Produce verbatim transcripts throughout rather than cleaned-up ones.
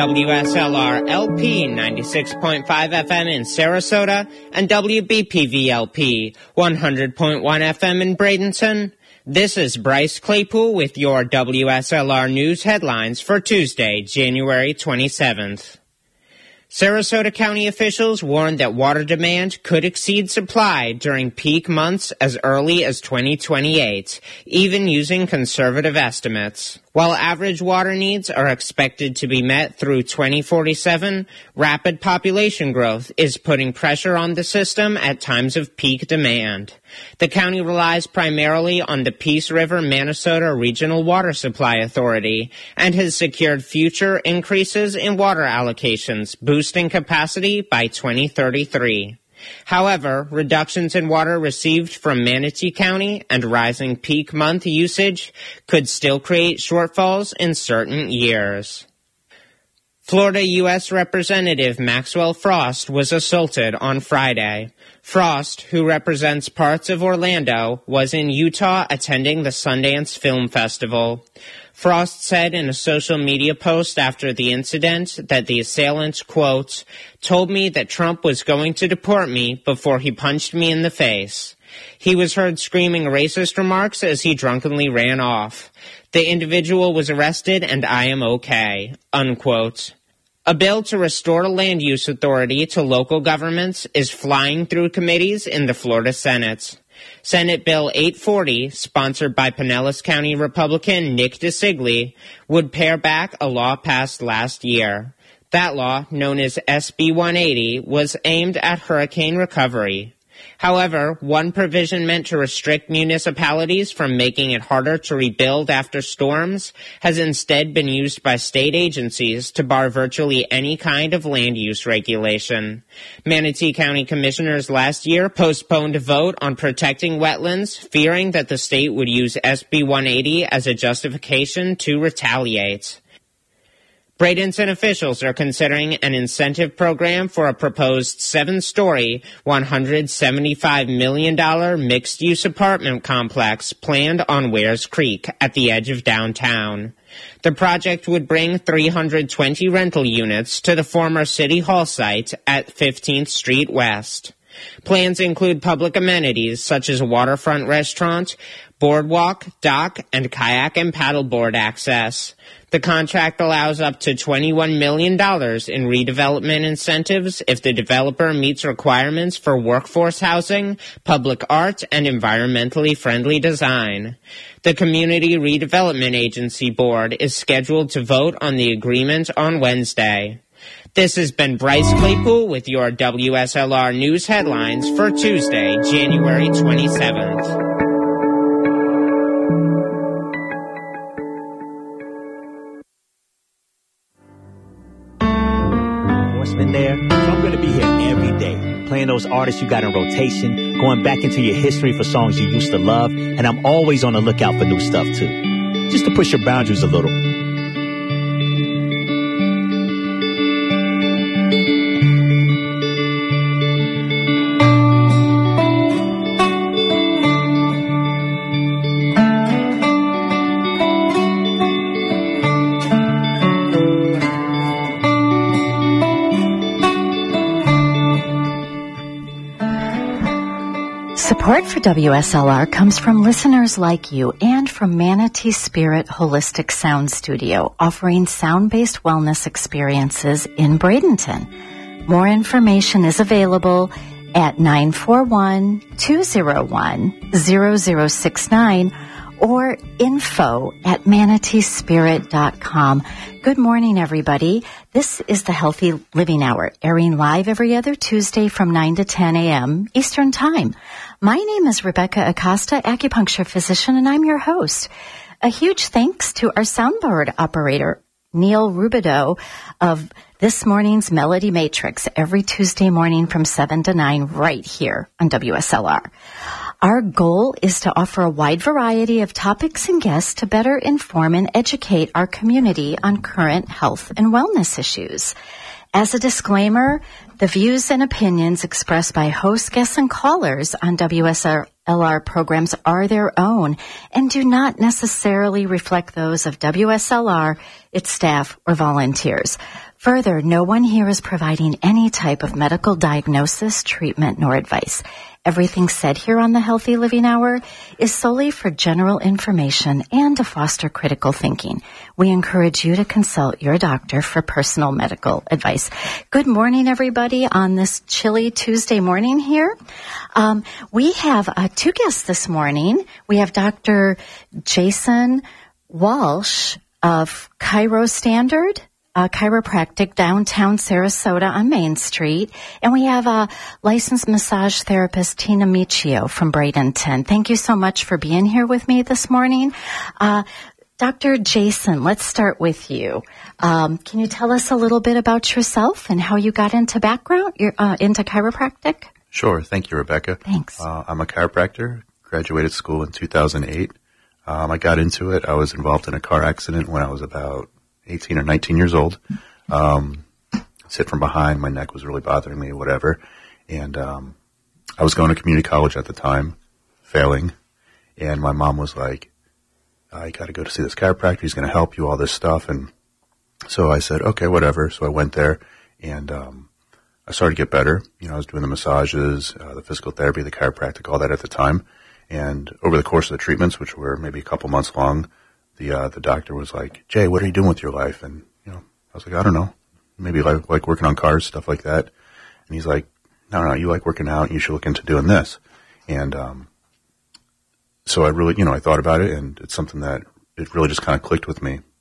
W S L R L P ninety-six point five F M in Sarasota and W B P V L P one hundred point one F M in Bradenton. This is Bryce Claypool with your W S L R News headlines for Tuesday, January twenty-seventh. Sarasota County officials warned that water demand could exceed supply during peak months as early as twenty twenty-eight, even using conservative estimates. While average water needs are expected to be met through twenty forty-seven, rapid population growth is putting pressure on the system at times of peak demand. The county relies primarily on the Peace River Minnesota Regional Water Supply Authority and has secured future increases in water allocations, boosting capacity by twenty thirty-three. However, reductions in water received from Manatee County and rising peak month usage could still create shortfalls in certain years. Florida U S Representative Maxwell Frost was assaulted on Friday. Frost, who represents parts of Orlando, was in Utah attending the Sundance Film Festival. Frost said in a social media post after the incident that the assailant, quote, told me that Trump was going to deport me before he punched me in the face. He was heard screaming racist remarks as he drunkenly ran off. The individual was arrested and I am okay, unquote. A bill to restore land use authority to local governments is flying through committees in the Florida Senate. Senate Bill eight forty, sponsored by Pinellas County Republican Nick DeSigley, would pare back a law passed last year. That law, known as S B one eighty, was aimed at hurricane recovery. However, one provision meant to restrict municipalities from making it harder to rebuild after storms has instead been used by state agencies to bar virtually any kind of land use regulation. Manatee County commissioners last year postponed a vote on protecting wetlands, fearing that the state would use S B one eighty as a justification to retaliate. Bradenton officials are considering an incentive program for a proposed seven-story, one hundred seventy-five million dollars mixed-use apartment complex planned on Wares Creek at the edge of downtown. The project would bring three hundred twenty rental units to the former City Hall site at fifteenth Street West. Plans include public amenities such as a waterfront restaurant, boardwalk, dock, and kayak and paddleboard access. The contract allows up to twenty-one million dollars in redevelopment incentives if the developer meets requirements for workforce housing, public art, and environmentally friendly design. The Community Redevelopment Agency Board is scheduled to vote on the agreement on Wednesday. This has been Bryce Claypool with your W S L R News headlines for Tuesday, January twenty-seventh. Been there, so I'm going to be here every day, playing those artists you got in rotation, going back into your history for songs you used to love, and I'm always on the lookout for new stuff too, just to push your boundaries a little. Support for W S L R comes from listeners like you and from Manatee Spirit Holistic Sound Studio, offering sound-based wellness experiences in Bradenton. More information is available at nine four one, two oh one, zero zero six nine or info at manatee spirit dot com. Good morning, everybody. This is the Healthy Living Hour, airing live every other Tuesday from nine to ten a.m. Eastern Time. My name is Rebecca Acosta, acupuncture physician, and I'm your host. A huge thanks to our soundboard operator, Neil Rubidoux, of this morning's Melody Matrix, every Tuesday morning from seven to nine right here on W S L R. Our goal is to offer a wide variety of topics and guests to better inform and educate our community on current health and wellness issues. As a disclaimer, the views and opinions expressed by hosts, guests, and callers on W S L R programs are their own and do not necessarily reflect those of W S L R, its staff, or volunteers. Further, no one here is providing any type of medical diagnosis, treatment, nor advice. Everything said here on the Healthy Living Hour is solely for general information and to foster critical thinking. We encourage you to consult your doctor for personal medical advice. Good morning, everybody, on this chilly Tuesday morning here. Um, we have uh, two guests this morning. We have Doctor Jason Walsh of Chiro Standard Uh, Chiropractic, downtown Sarasota on Main Street. And we have a licensed massage therapist, Tina Michio from Bradenton. Thank you so much for being here with me this morning. Uh, Doctor Jason, let's start with you. Um, can you tell us a little bit about yourself and how you got into background, uh, into chiropractic? Sure. Thank you, Rebecca. Thanks. Uh, I'm a chiropractor, graduated school in two thousand eight. Um, I got into it. I was involved in a car accident when I was about eighteen or nineteen years old. Um, hit from behind. My neck was really bothering me, whatever. And, um, I was going to community college at the time, failing. And my mom was like, I got to go to see this chiropractor. He's going to help you, all this stuff. And so I said, okay, whatever. So I went there and, um, I started to get better. You know, I was doing the massages, uh, the physical therapy, the chiropractic, all that at the time. And over the course of the treatments, which were maybe a couple months long, The, uh, the doctor was like, Jay, what are you doing with your life? And, you know, I was like, I don't know. Maybe like, like working on cars, stuff like that. And he's like, no, no, you like working out and you should look into doing this. And, um, so I really, you know, I thought about it and it's something that it really just kind of clicked with me.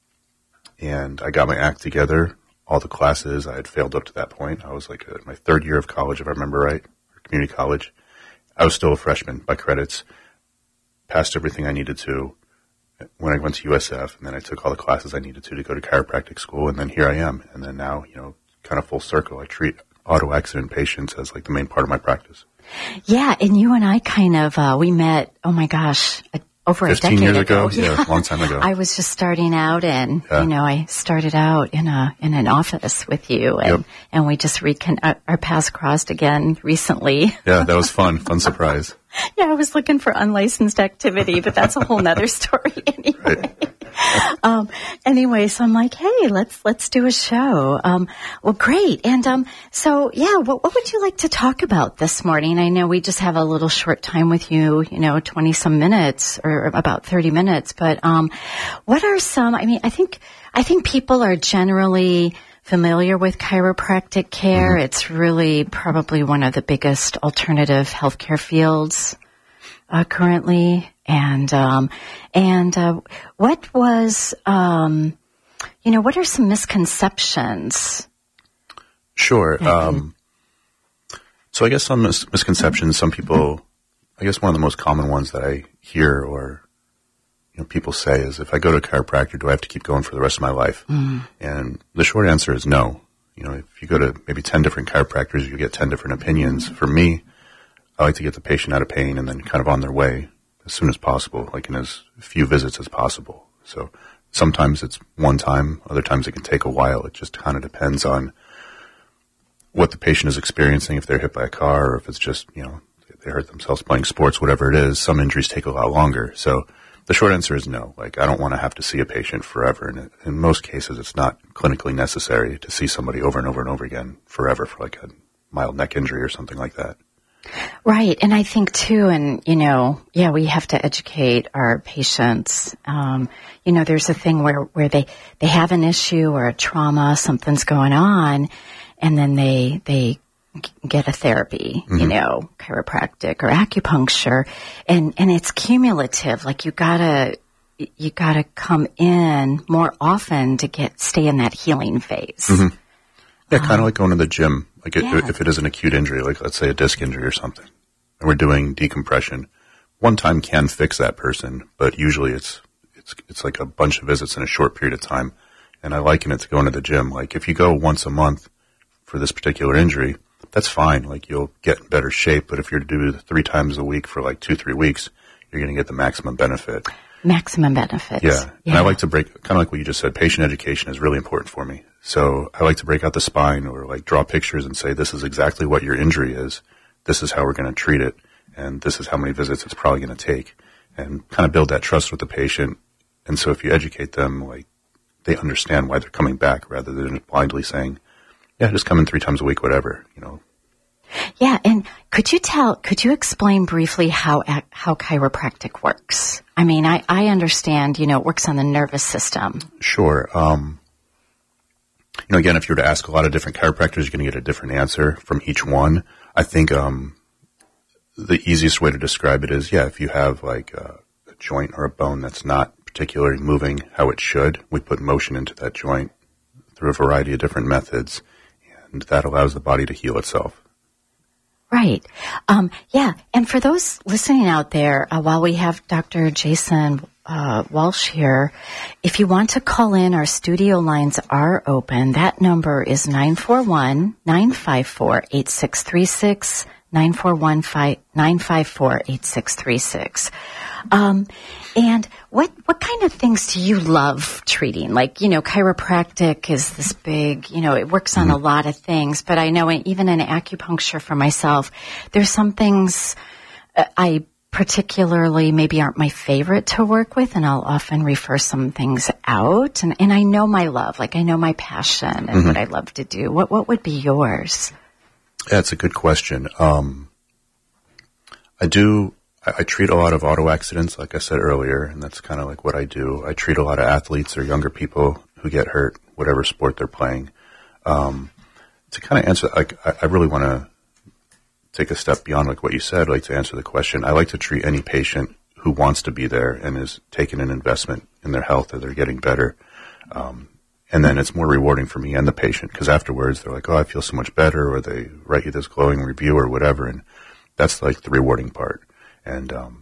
And I got my act together, all the classes. I had failed up to that point. I was like uh, my third year of college, if I remember right, or community college. I was still a freshman by credits, passed everything I needed to when I went to U S F, and then I took all the classes I needed to to go to chiropractic school, and then here I am. And then now, you know, kind of full circle. I treat auto accident patients as like the main part of my practice. Yeah, and you and I kind of, uh, we met, oh my gosh, a, over a decade years ago. ago? Yeah, a long time ago. I was just starting out and, yeah. you know, I started out in a, in an office with you and, yep. and we just recon, uh, our paths crossed again recently. Yeah, that was fun. Fun surprise. Yeah, I was looking for unlicensed activity, but that's a whole nother story anyway. Right. Um, anyway, so I'm like, hey, let's, let's do a show. Um, well, great. And, um, so yeah, what, what would you like to talk about this morning? I know we just have a little short time with you, you know, twenty some minutes or about thirty minutes, but, um, what are some, I mean, I think, I think people are generally familiar with chiropractic care. Mm-hmm. It's really probably one of the biggest alternative healthcare fields uh, currently. And um, and uh, what was, um, you know, what are some misconceptions? Sure. Um, so I guess some mis- misconceptions, some people, I guess one of the most common ones that I hear or you know, people say is, if I go to a chiropractor, do I have to keep going for the rest of my life? Mm. And the short answer is no. You know, if you go to maybe ten different chiropractors, you get ten different opinions. For me, I like to get the patient out of pain and then kind of on their way as soon as possible, like in as few visits as possible. So sometimes it's one time, other times it can take a while. It just kind of depends on what the patient is experiencing, if they're hit by a car or if it's just, you know, they hurt themselves playing sports, whatever it is. Some injuries take a lot longer. So the short answer is no. Like, I don't want to have to see a patient forever. And in most cases, it's not clinically necessary to see somebody over and over and over again forever for like a mild neck injury or something like that. Right. And I think too, and, you know, yeah, we have to educate our patients. Um, you know, there's a thing where, where they, they have an issue or a trauma, something's going on, and then they, they get a therapy, mm-hmm. you know, chiropractic or acupuncture, and, and it's cumulative. Like you gotta, you gotta come in more often to get, stay in that healing phase. Mm-hmm. Yeah, kind of um, like going to the gym. Like it, yeah. if it is an acute injury, like let's say a disc injury or something, and we're doing decompression, one time can fix that person, but usually it's, it's, it's like a bunch of visits in a short period of time. And I liken it to going to the gym. Like if you go once a month for this particular injury, that's fine. Like you'll get in better shape, but if you're to do three times a week for like two, three weeks, you're going to get the maximum benefit. Maximum benefits. Yeah. yeah. And I like to break, kind of like what you just said, patient education is really important for me. So I like to break out the spine or like draw pictures and say, this is exactly what your injury is. This is how we're going to treat it. And this is how many visits it's probably going to take, and kind of build that trust with the patient. And so if you educate them, like they understand why they're coming back rather than blindly saying, yeah, just come in three times a week, whatever, you know. Yeah, and could you tell, could you explain briefly how how chiropractic works? I mean, I, I understand, you know, it works on the nervous system. Sure. Um, you know, again, if you were to ask a lot of different chiropractors, you're going to get a different answer from each one. I think um, the easiest way to describe it is, yeah, if you have like a, a joint or a bone that's not particularly moving how it should, we put motion into that joint through a variety of different methods, and that allows the body to heal itself. Right. Um, yeah. And for those listening out there, uh, while we have Doctor Jason uh, Walsh here, if you want to call in, our studio lines are open. That number is nine four one, nine five four, eight six three six, nine four one, nine five four, eight six three six. Um, and what, what kind of things do you love treating? Like, you know, chiropractic is this big, you know, it works on mm-hmm. a lot of things, but I know even in acupuncture for myself, there's some things uh, I particularly maybe aren't my favorite to work with, and I'll often refer some things out. And, and I know my love, like I know my passion and mm-hmm. what I love to do. What, what would be yours? Yeah, it's a good question. Um, I do, I, I treat a lot of auto accidents, like I said earlier, and that's kind of like what I do. I treat a lot of athletes or younger people who get hurt, whatever sport they're playing. Um, to kind of answer, like, I, I really want to take a step beyond like what you said, like to answer the question. I like to treat any patient who wants to be there and is taking an investment in their health, or they're getting better. Um, And then it's more rewarding for me and the patient, because afterwards they're like, oh, I feel so much better, or they write you this glowing review or whatever. And that's like the rewarding part. And um,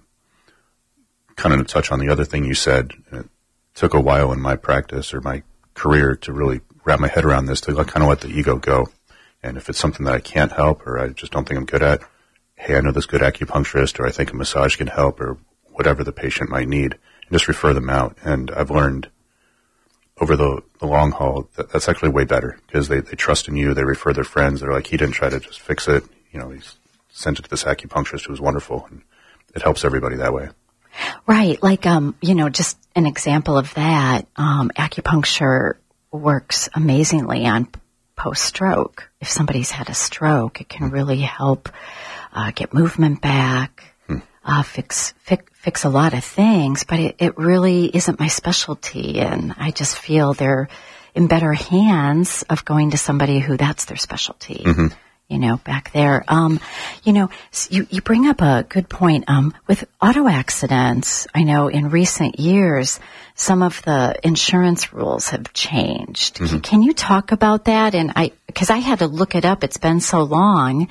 kind of to touch on the other thing you said, it took a while in my practice or my career to really wrap my head around this, to like kind of let the ego go. And if it's something that I can't help, or I just don't think I'm good at, hey, I know this good acupuncturist, or I think a massage can help, or whatever the patient might need, and just refer them out. And I've learned over the, the long haul, that, that's actually way better, because they, they trust in you. They refer their friends. They're like, he didn't try to just fix it. You know, he's sent it to this acupuncturist who was wonderful. And it helps everybody that way. Right. Like, um, you know, just an example of that, um, acupuncture works amazingly on post-stroke. If somebody's had a stroke, it can really help uh, get movement back, hmm. uh, fix, fix fix a lot of things, but it, it really isn't my specialty, and I just feel they're in better hands of going to somebody who that's their specialty. Mm-hmm. You know, back there. Um, you know, you, you bring up a good point. Um, with auto accidents, I know in recent years, some of the insurance rules have changed. Mm-hmm. Can you talk about that? And I, because I had to look it up. It's been so long.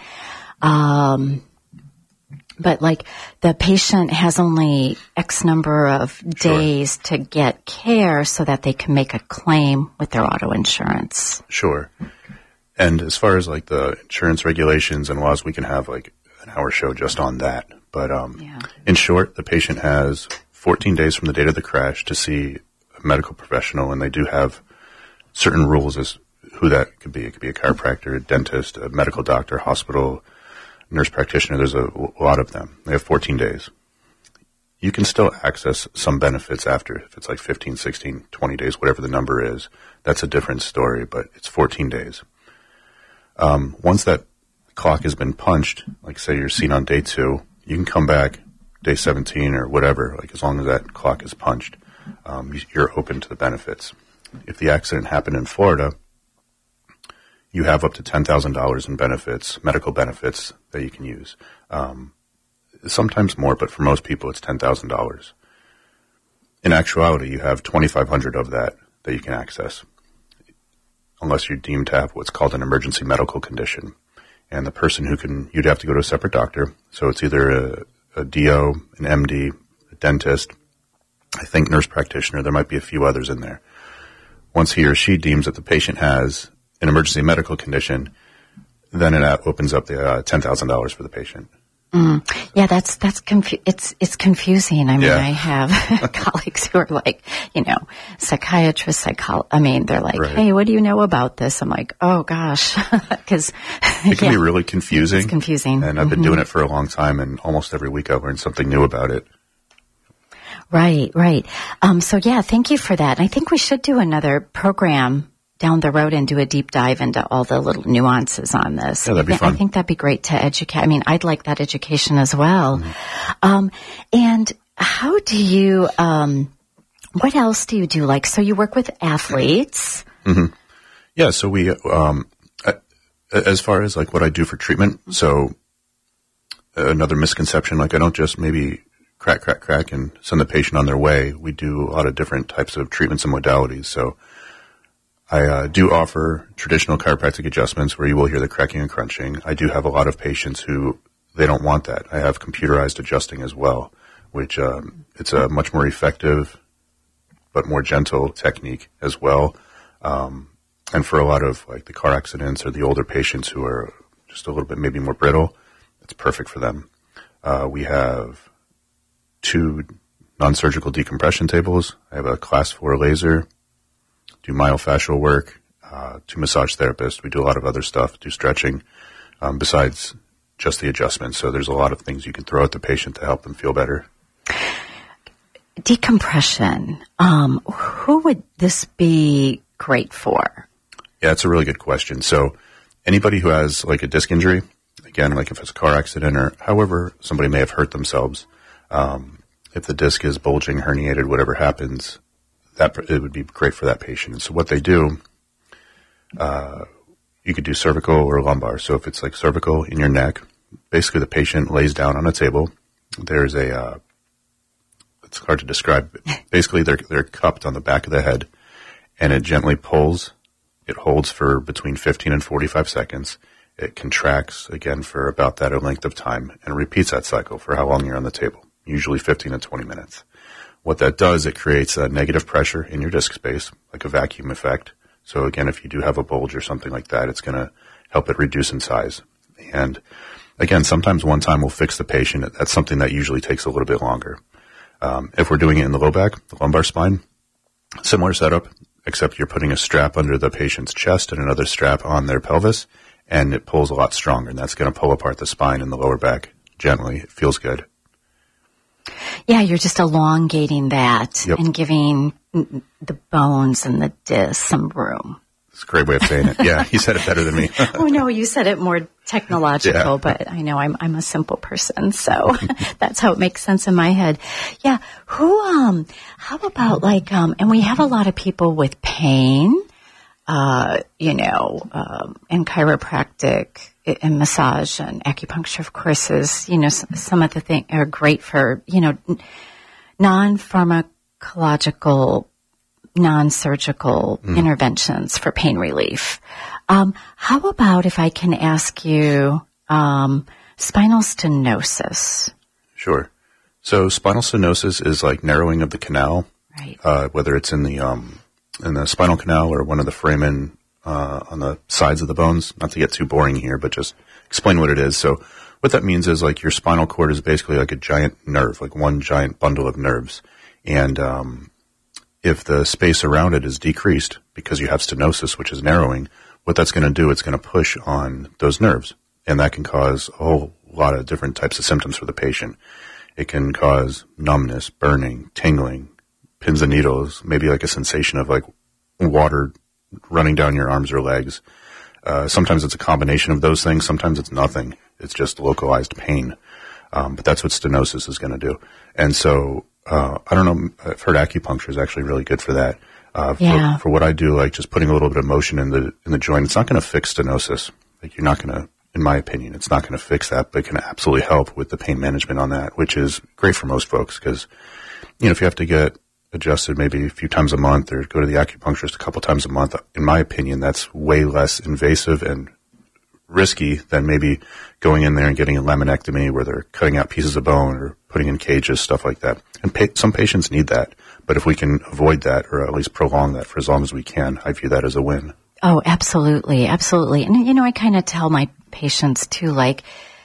Um, but like the patient has only X number of days sure. to get care so that they can make a claim with their auto insurance. Sure. And as far as like the insurance regulations and laws, we can have like an hour show just on that. But um, yeah. in short, the patient has fourteen days from the date of the crash to see a medical professional, and they do have certain rules as who that could be. It could be a chiropractor, a dentist, a medical doctor, hospital, nurse practitioner. There's a, a lot of them. They have fourteen days. You can still access some benefits after, if it's like fifteen, sixteen, twenty days, whatever the number is. That's a different story, but it's fourteen days. Um, once that clock has been punched, like say you're seen on day two, you can come back day seventeen or whatever, like as long as that clock is punched, um, you're open to the benefits. If the accident happened in Florida, you have up to ten thousand dollars in benefits, medical benefits that you can use. Um, sometimes more, but for most people it's ten thousand dollars. In actuality, you have twenty-five hundred dollars of that that you can access, unless you're deemed to have what's called an emergency medical condition. And the person who can, you'd have to go to a separate doctor. So it's either a, a D O, an M D, a dentist, I think nurse practitioner. There might be a few others in there. Once he or she deems that the patient has an emergency medical condition, then it opens up the uh, ten thousand dollars for the patient. Mm. Yeah, that's, that's confu- it's, it's confusing. I mean, yeah. I have colleagues who are like, you know, psychiatrists, psychol- I mean, they're like, right. Hey, what do you know about this? I'm like, oh gosh, cause it can yeah. be really confusing. It's confusing. And I've been mm-hmm. doing it for a long time, and almost every week I learn something new about it. Right, right. Um, so yeah, thank you for that. I think we should do another program down the road and do a deep dive into all the little nuances on this. Yeah, that'd be I, fun. I think that'd be great to educate. I mean, I'd like that education as well. Mm-hmm. Um, and how do you, um, what else do you do? Like, so you work with athletes. Mm-hmm. Yeah. So we, um, as far as like what I do for treatment, so another misconception, like I don't just maybe crack, crack, crack and send the patient on their way. We do a lot of different types of treatments and modalities. So I uh, do offer traditional chiropractic adjustments where you will hear the cracking and crunching. I do have a lot of patients who they don't want that. I have computerized adjusting as well, which um, it's a much more effective but more gentle technique as well. Um, and for a lot of like the car accidents or the older patients who are just a little bit maybe more brittle, it's perfect for them. Uh, we have two non-surgical decompression tables. I have a class four laser. Do myofascial work, uh, to massage therapists. We do a lot of other stuff, do stretching, um, besides just the adjustments. So there's a lot of things you can throw at the patient to help them feel better. Decompression. Um, who would this be great for? Yeah, it's a really good question. So anybody who has like a disc injury, again, like if it's a car accident or however somebody may have hurt themselves, um, if the disc is bulging, herniated, whatever happens, that it would be great for that patient. And so what they do, uh, you could do cervical or lumbar. So if it's like cervical in your neck, basically the patient lays down on a table. There's a, uh, it's hard to describe. Basically they're, they're cupped on the back of the head and it gently pulls. It holds for between fifteen and forty-five seconds. It contracts again for about that length of time and repeats that cycle for how long you're on the table, usually fifteen to twenty minutes. What that does, it creates a negative pressure in your disc space, like a vacuum effect. So again, if you do have a bulge or something like that, it's going to help it reduce in size. And again, sometimes one time we'll fix the patient. That's something that usually takes a little bit longer. Um, if we're doing it in the low back, the lumbar spine, similar setup, except you're putting a strap under the patient's chest and another strap on their pelvis, and it pulls a lot stronger. And that's going to pull apart the spine and the lower back gently. It feels good. Yeah, you're just elongating that Yep. and giving the bones and the disc some room. It's a great way of saying it. Yeah, you said it better than me. Oh no, you said it more technological, Yeah. but I know I'm I'm a simple person, so that's how it makes sense in my head. Yeah, who um how about like um and we have a lot of people with pain, uh, you know, um and chiropractic and massage and acupuncture, of course, is, you know, some of the things are great for, you know, non-pharmacological, non-surgical mm. interventions for pain relief. Um, how about if I can ask you, um, spinal stenosis? Sure. So spinal stenosis is like narrowing of the canal, right? Uh, whether it's in the, um, in the spinal canal or one of the foramen, uh, on the sides of the bones. Not to get too boring here, but just explain what it is. So what that means is like your spinal cord is basically like a giant nerve, like one giant bundle of nerves. And, um, if the space around it is decreased because you have stenosis, which is narrowing, what that's going to do, it's going to push on those nerves. And that can cause a whole lot of different types of symptoms for the patient. It can cause numbness, burning, tingling, pins and needles, maybe like a sensation of like water running down your arms or legs. Uh, sometimes it's a combination of those things. Sometimes it's nothing. It's just localized pain. Um, but that's what stenosis is going to do. And so, uh, I don't know, I've heard acupuncture is actually really good for that. Uh, for, yeah. for what I do, like just putting a little bit of motion in the, in the joint, it's not going to fix stenosis. Like you're not going to, in my opinion, it's not going to fix that, but it can absolutely help with the pain management on that, which is great for most folks because, you know, if you have to get adjusted maybe a few times a month or go to the acupuncturist a couple times a month, in my opinion, that's way less invasive and risky than maybe going in there and getting a laminectomy where they're cutting out pieces of bone or putting in cages, stuff like that. And pa- some patients need that. But if we can avoid that or at least prolong that for as long as we can, I view that as a win. Oh, absolutely. Absolutely. And, you know, I kind of tell my patients too, like,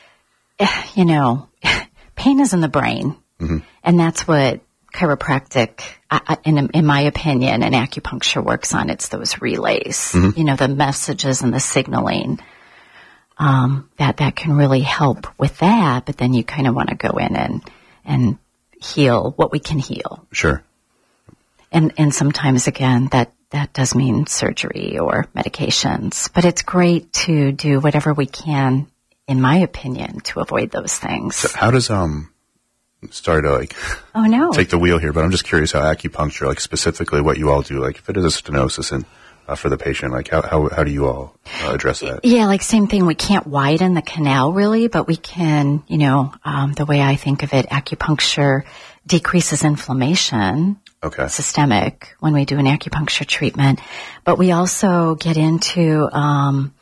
you know, pain is in the brain. Mm-hmm. And that's what chiropractic, uh, in, in my opinion, and acupuncture works on. It's those relays, mm-hmm. you know, the messages and the signaling. Um, that, that can really help with that, but then you kind of want to go in and, and, heal what we can heal. Sure. And, and sometimes again, that, that does mean surgery or medications, but it's great to do whatever we can, in my opinion, to avoid those things. So how does, um, sorry to like, oh no, take the wheel here, but I'm just curious how acupuncture, like specifically what you all do, like if it is a stenosis and, uh, for the patient, like how, how, how do you all uh, address that? Yeah, like same thing. We can't widen the canal really, but we can, you know, um, the way I think of it, acupuncture decreases inflammation. Okay. Systemic when we do an acupuncture treatment, but we also get into, um,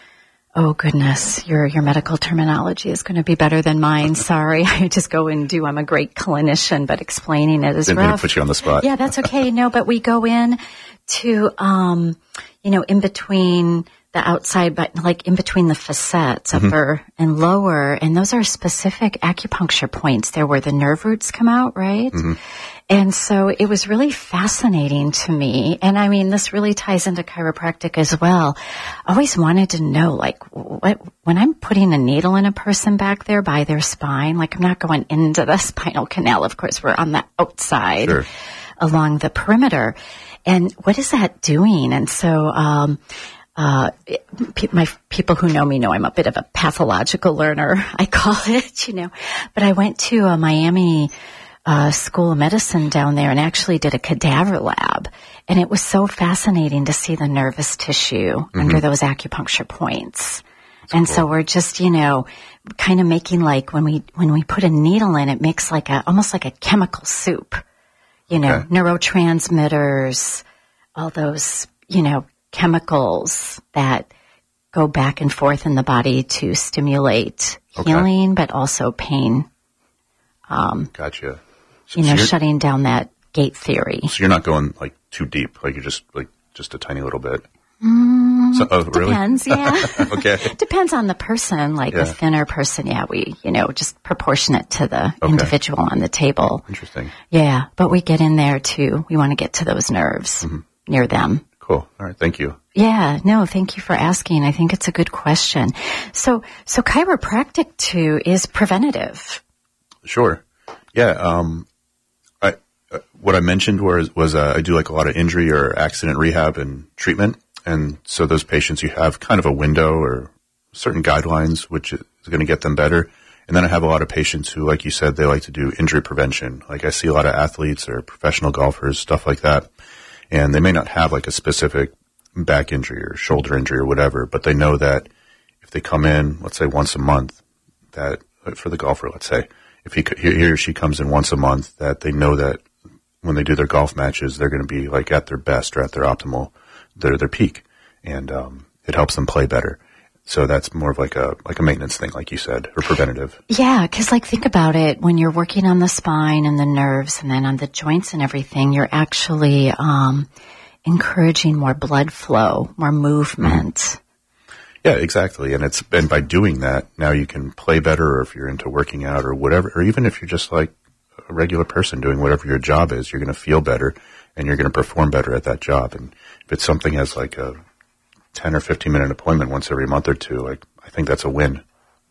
oh goodness, your, your medical terminology is going to be better than mine. Sorry. I just go and do, I'm a great clinician, but explaining it is Didn't rough. mean to put you on the spot. Yeah, that's okay. No, but we go in to, um, you know, in between the outside, but like in between the facets, Mm-hmm. upper and lower. And those are specific acupuncture points there where the nerve roots come out, right? Mm-hmm. And so it was really fascinating to me. And I mean, this really ties into chiropractic as well. I always wanted to know, like, what, when I'm putting a needle in a person back there by their spine, like I'm not going into the spinal canal. Of course, we're on the outside Sure. along the perimeter. And what is that doing? And so, um, Uh, pe- my people who know me know I'm a bit of a pathological learner, I call it, you know, but I went to a Miami, uh, School of Medicine down there and actually did a cadaver lab. And it was so fascinating to see the nervous tissue mm-hmm. under those acupuncture points. That's and cool. So we're just, you know, kind of making like when we, when we put a needle in, it makes like a, almost like a chemical soup, you know, okay. neurotransmitters, all those, you know, chemicals that go back and forth in the body to stimulate okay. healing, but also pain. Um, gotcha. So, you know, so shutting down that gate theory. So you're not going like too deep, like you're just like just a tiny little bit. Mm, so, oh, really? Depends, yeah. Okay. Depends on the person. Like yeah. a thinner person, yeah, we, you know, just proportionate to the okay. individual on the table. Interesting. Yeah, but we get in there too. We want to get to those nerves mm-hmm. near them. Cool. All right. Thank you. Yeah. No, thank you for asking. I think it's a good question. So, so chiropractic too is preventative. Sure. Yeah. Um, I, uh, what I mentioned was, was, uh, I do like a lot of injury or accident rehab and treatment. And so those patients, you have kind of a window or certain guidelines, which is going to get them better. And then I have a lot of patients who, like you said, they like to do injury prevention. Like I see a lot of athletes or professional golfers, stuff like that. And they may not have like a specific back injury or shoulder injury or whatever, but they know that if they come in, let's say once a month, that for the golfer, let's say, if he, he or she comes in once a month, that they know that when they do their golf matches, they're going to be like at their best or at their optimal, their, their peak. And, um, it helps them play better. So that's more of like a, like a maintenance thing, like you said, or preventative. Yeah. Cause like think about it, when you're working on the spine and the nerves and then on the joints and everything, you're actually, um, encouraging more blood flow, more movement. Mm-hmm. Yeah, exactly. And it's, and by doing that, now you can play better, or if you're into working out or whatever, or even if you're just like a regular person doing whatever your job is, you're going to feel better and you're going to perform better at that job. And if it's something as like a ten or fifteen minute appointment once every month or two, like I think that's a win.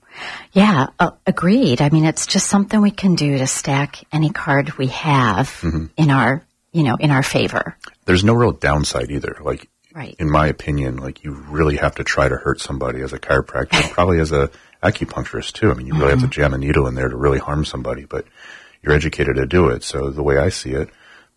Yeah, uh, agreed. I mean, it's just something we can do to stack any card we have mm-hmm. in our, you know, in our favor. There's no real downside either. Like, right. in my opinion, like you really have to try to hurt somebody as a chiropractor, probably as a acupuncturist too. I mean, you really mm-hmm. have to jam a needle in there to really harm somebody, but you're educated to do it. So the way I see it,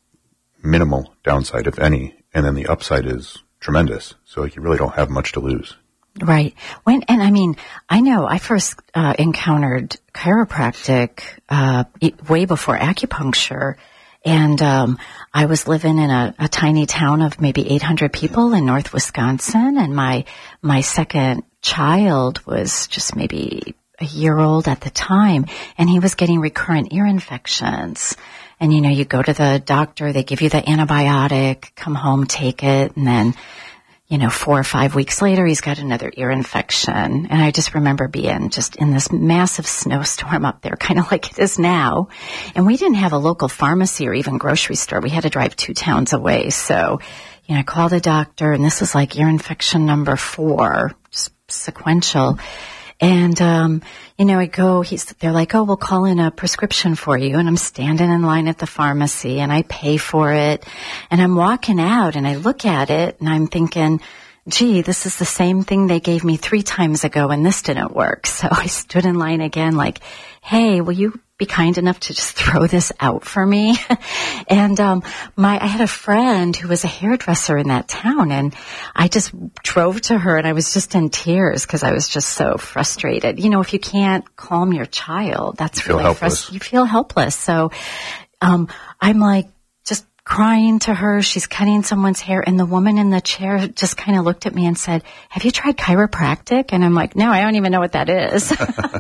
minimal downside, if any, and then the upside is tremendous. So like you really don't have much to lose. Right. When, and I mean, I know I first uh, encountered chiropractic uh, way before acupuncture. And um, I was living in a, a tiny town of maybe eight hundred people in North Wisconsin. And my my second child was just maybe a year old at the time. And he was getting recurrent ear infections. And, you know, you go to the doctor, they give you the antibiotic, come home, take it, and then, you know, four or five weeks later, he's got another ear infection. And I just remember being just in this massive snowstorm up there, kind of like it is now. And we didn't have a local pharmacy or even grocery store. We had to drive two towns away. So, you know, I called the doctor, and this is like ear infection number four, just sequential. And, um, you know, I go, he's, they're like, oh, we'll call in a prescription for you. And I'm standing in line at the pharmacy and I pay for it. And I'm walking out and I look at it and I'm thinking, gee, this is the same thing they gave me three times ago and this didn't work. So I stood in line again like, hey, will you be kind enough to just throw this out for me? and um my I had a friend who was a hairdresser in that town, and I just drove to her and I was just in tears because I was just so frustrated. You know, if you can't calm your child, that's you really frustrating. You feel helpless. So um I'm like just crying to her. She's cutting someone's hair, and the woman in the chair just kind of looked at me and said, have you tried chiropractic? And I'm like, no, I don't even know what that is.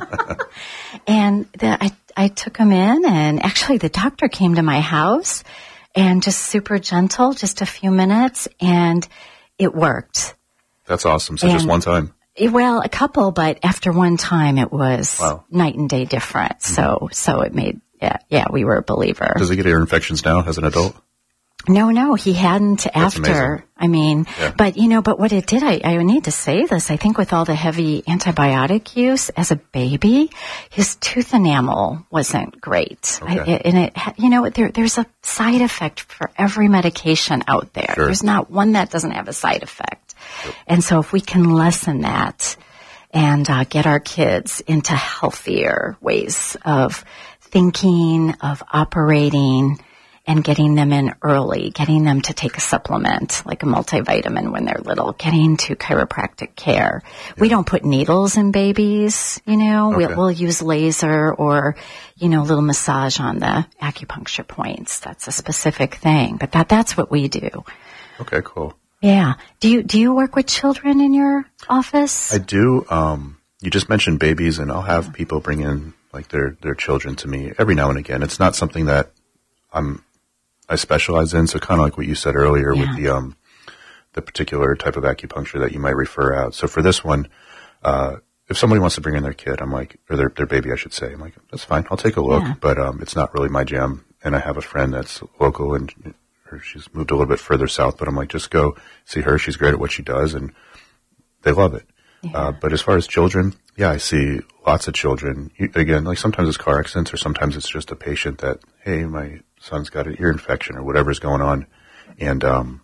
And the, I, I took him in, and actually the doctor came to my house and just super gentle, just a few minutes, and it worked. That's awesome. So and, just one time? Well, a couple, but after one time it was wow. night and day different. Mm-hmm. So, so it made, yeah, yeah, we were a believer. Does he get ear infections now as an adult? No, no, he hadn't That's after. Amazing. I mean, yeah. but you know, but what it did, I, I need to say this, I think with all the heavy antibiotic use as a baby, his tooth enamel wasn't great. Okay. I, and it, you know, there, there's a side effect for every medication out there. Sure. There's not one that doesn't have a side effect. Yep. And so if we can lessen that and uh, get our kids into healthier ways of thinking, of operating, and getting them in early, getting them to take a supplement like a multivitamin when they're little, getting to chiropractic care. Yeah. We don't put needles in babies, you know, okay. we'll, we'll use laser or, you know, a little massage on the acupuncture points. That's a specific thing, but that, that's what we do. Okay, cool. Yeah. Do you, do you work with children in your office? I do. Um, you just mentioned babies, and I'll have people bring in like their, their children to me every now and again. It's not something that I'm, I specialize in, so kind of like what you said earlier yeah. with the um the particular type of acupuncture that you might refer out. So for this one, uh if somebody wants to bring in their kid, I'm like, or their their baby, I should say, I'm like, that's fine, I'll take a look, yeah. but um it's not really my jam. And I have a friend that's local, and her, she's moved a little bit further south, but I'm like, just go see her. She's great at what she does, and they love it. Yeah. Uh, but as far as children, yeah, I see lots of children. You, again, like sometimes it's car accidents, or sometimes it's just a patient that, hey, my son's got an ear infection or whatever's going on. And, um,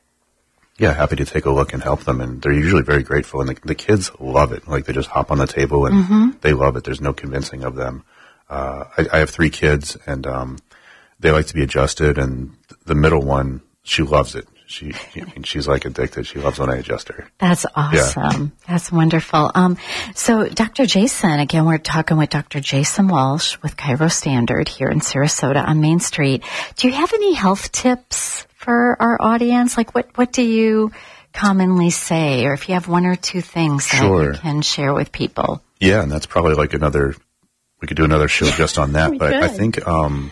yeah, happy to take a look and help them. And they're usually very grateful. And the, the kids love it. Like they just hop on the table and mm-hmm. they love it. There's no convincing of them. Uh, I, I have three kids, and, um, they like to be adjusted. And the middle one, she loves it. She, I mean, she's like addicted. She loves when I adjust her. That's awesome. Yeah. That's wonderful. Um, so Doctor Jason, again, we're talking with Doctor Jason Walsh with Chiro Standard here in Sarasota on Main Street. Do you have any health tips for our audience? Like what, what do you commonly say? Or if you have one or two things sure. that you can share with people? Yeah. And that's probably like another, we could do another show just on that. But could. I think, um,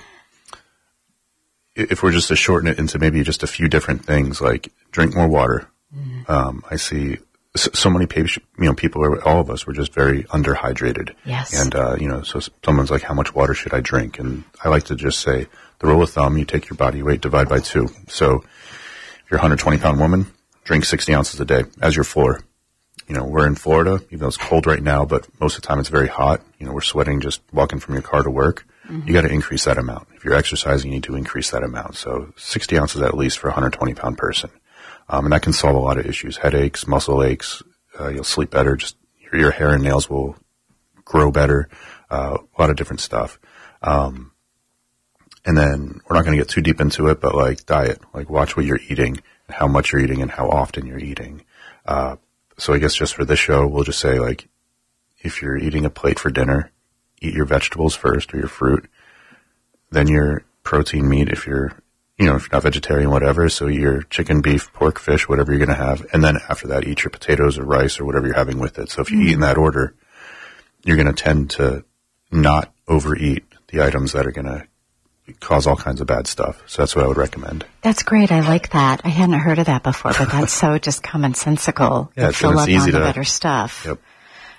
if we're just to shorten it into maybe just a few different things, like drink more water. Mm. Um, I see so, so many patients, you know, people, are, all of us, were just very underhydrated. Yes. And, uh, you know, so someone's like, how much water should I drink? And I like to just say the rule of thumb, you take your body weight, divide by two. So if you're a one hundred twenty pound woman, drink sixty ounces a day as your floor. You know, we're in Florida, even though it's cold right now, but most of the time it's very hot. You know, we're sweating just walking from your car to work. Mm-hmm. You got to increase that amount. If you're exercising, you need to increase that amount. So sixty ounces at least for a one hundred twenty pound person. Um, and that can solve a lot of issues, headaches, muscle aches. Uh, you'll sleep better. Just your, your hair and nails will grow better. Uh, a lot of different stuff. Um, and then we're not going to get too deep into it, but like diet, like watch what you're eating, and how much you're eating, and how often you're eating. Uh, so I guess just for this show, we'll just say like, if you're eating a plate for dinner, eat your vegetables first, or your fruit, then your protein meat if you're, you know, if you're not vegetarian, whatever. So your chicken, beef, pork, fish, whatever you're going to have. And then after that, eat your potatoes or rice or whatever you're having with it. So if you mm-hmm. eat in that order, you're going to tend to not overeat the items that are going to cause all kinds of bad stuff. So that's what I would recommend. That's great. I like that. I hadn't heard of that before, but that's so just commonsensical. Yeah, fill it's up easy on to, the better stuff. Yep.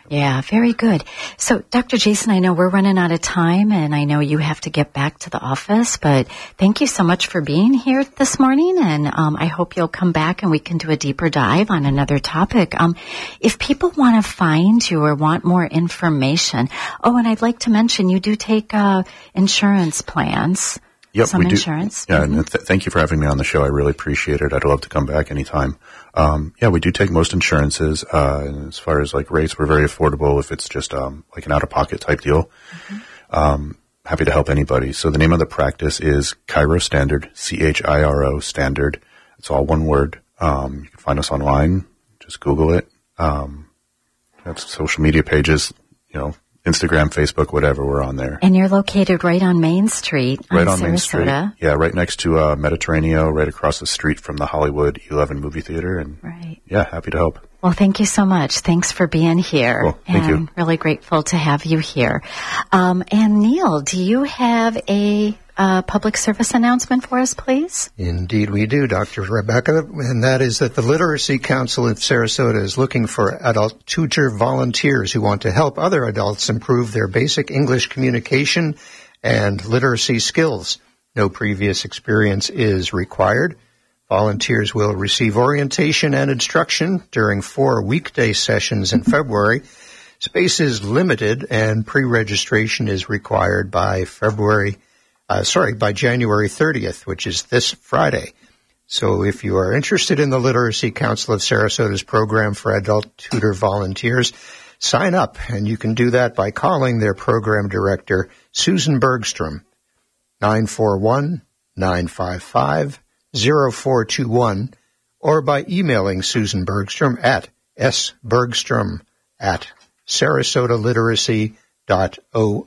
Yeah, very good. So, Doctor Jason, I know we're running out of time, and I know you have to get back to the office, but thank you so much for being here this morning, and um, I hope you'll come back and we can do a deeper dive on another topic. Um, if people want to find you or want more information, oh, and I'd like to mention you do take uh, insurance plans. Yep, Some we do. insurance. Yeah, mm-hmm. and th- thank you for having me on the show. I really appreciate it. I'd love to come back anytime. Um, yeah, we do take most insurances. Uh, and as far as like rates, we're very affordable if it's just um, like an out-of-pocket type deal. Mm-hmm. Um, happy to help anybody. So the name of the practice is Chiro Standard, C H I R O Standard. It's all one word. Um, you can find us online. Just Google it. Um, have social media pages, you know, Instagram, Facebook, whatever, we're on there. And you're located right on Main Street on Right on Sarasota. Main Street. Yeah, right next to uh, Mediterraneo, right across the street from the Hollywood eleven movie theater. And right. Yeah, happy to help. Well, thank you so much. Thanks for being here. Cool. Thank and you. Really grateful to have you here. Um, and Neil, do you have a uh, public service announcement for us, please? Indeed we do, Doctor Rebecca, and that is that the Literacy Council of Sarasota is looking for adult tutor volunteers who want to help other adults improve their basic English communication and literacy skills. No previous experience is required. Volunteers will receive orientation and instruction during four weekday sessions in February. Space is limited and pre-registration is required by February Uh, sorry, by January thirtieth, which is this Friday. So if you are interested in the Literacy Council of Sarasota's program for adult tutor volunteers, sign up, and you can do that by calling their program director, Susan Bergstrom, nine four one, nine five five, zero four two one, or by emailing Susan Bergstrom at sbergstrom at sarasotaliteracy dot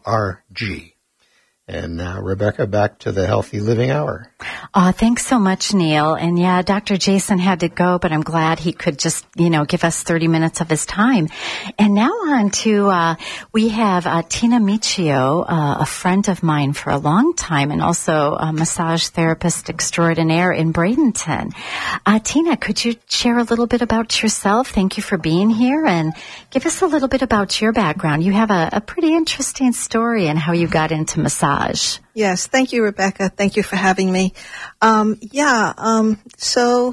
org. And now, Rebecca, back to the Healthy Living Hour. Oh, thanks so much, Neil. And yeah, Doctor Jason had to go, but I'm glad he could just, you know, give us thirty minutes of his time. And now on to, uh, we have uh, Tina Michio, uh, a friend of mine for a long time, and also a massage therapist extraordinaire in Bradenton. Uh, Tina, could you share a little bit about yourself? Thank you for being here, and give us a little bit about your background. You have a, a pretty interesting story in how you got into massage. Yes, thank you, Rebecca. Thank you for having me. Um, yeah, um, so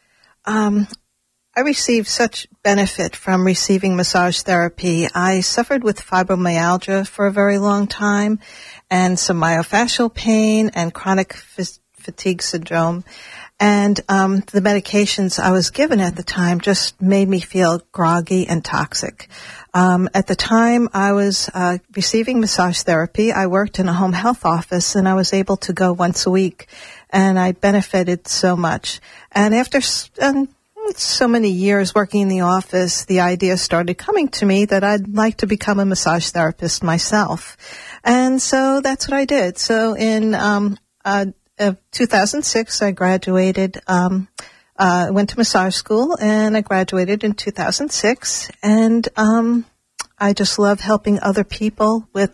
um, I received such benefit from receiving massage therapy. I suffered with fibromyalgia for a very long time and some myofascial pain and chronic f- fatigue syndrome. And um, the medications I was given at the time just made me feel groggy and toxic. Um, at the time I was uh, receiving massage therapy, I worked in a home health office, and I was able to go once a week, and I benefited so much. And after um, so many years working in the office, the idea started coming to me that I'd like to become a massage therapist myself. And so that's what I did. So in um, uh, uh, two thousand six, I graduated um Uh, went to massage school, and I graduated in two thousand six, and um, I just love helping other people with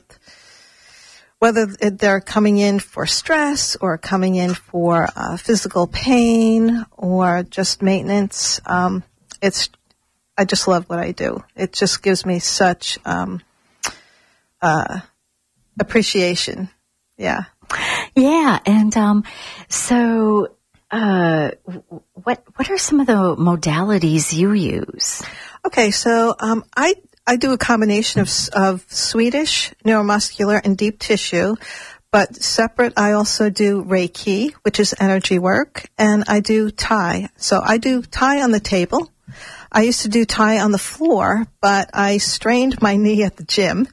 whether they're coming in for stress or coming in for uh, physical pain or just maintenance. Um, it's I just love what I do. It just gives me such um, uh, appreciation. Yeah. Yeah, and um, so... Uh, what what are some of the modalities you use? Okay, so um, I I do a combination of of Swedish, neuromuscular, and deep tissue, but separate. I also do Reiki, which is energy work, and I do Thai. So I do Thai on the table. I used to do Thai on the floor, but I strained my knee at the gym.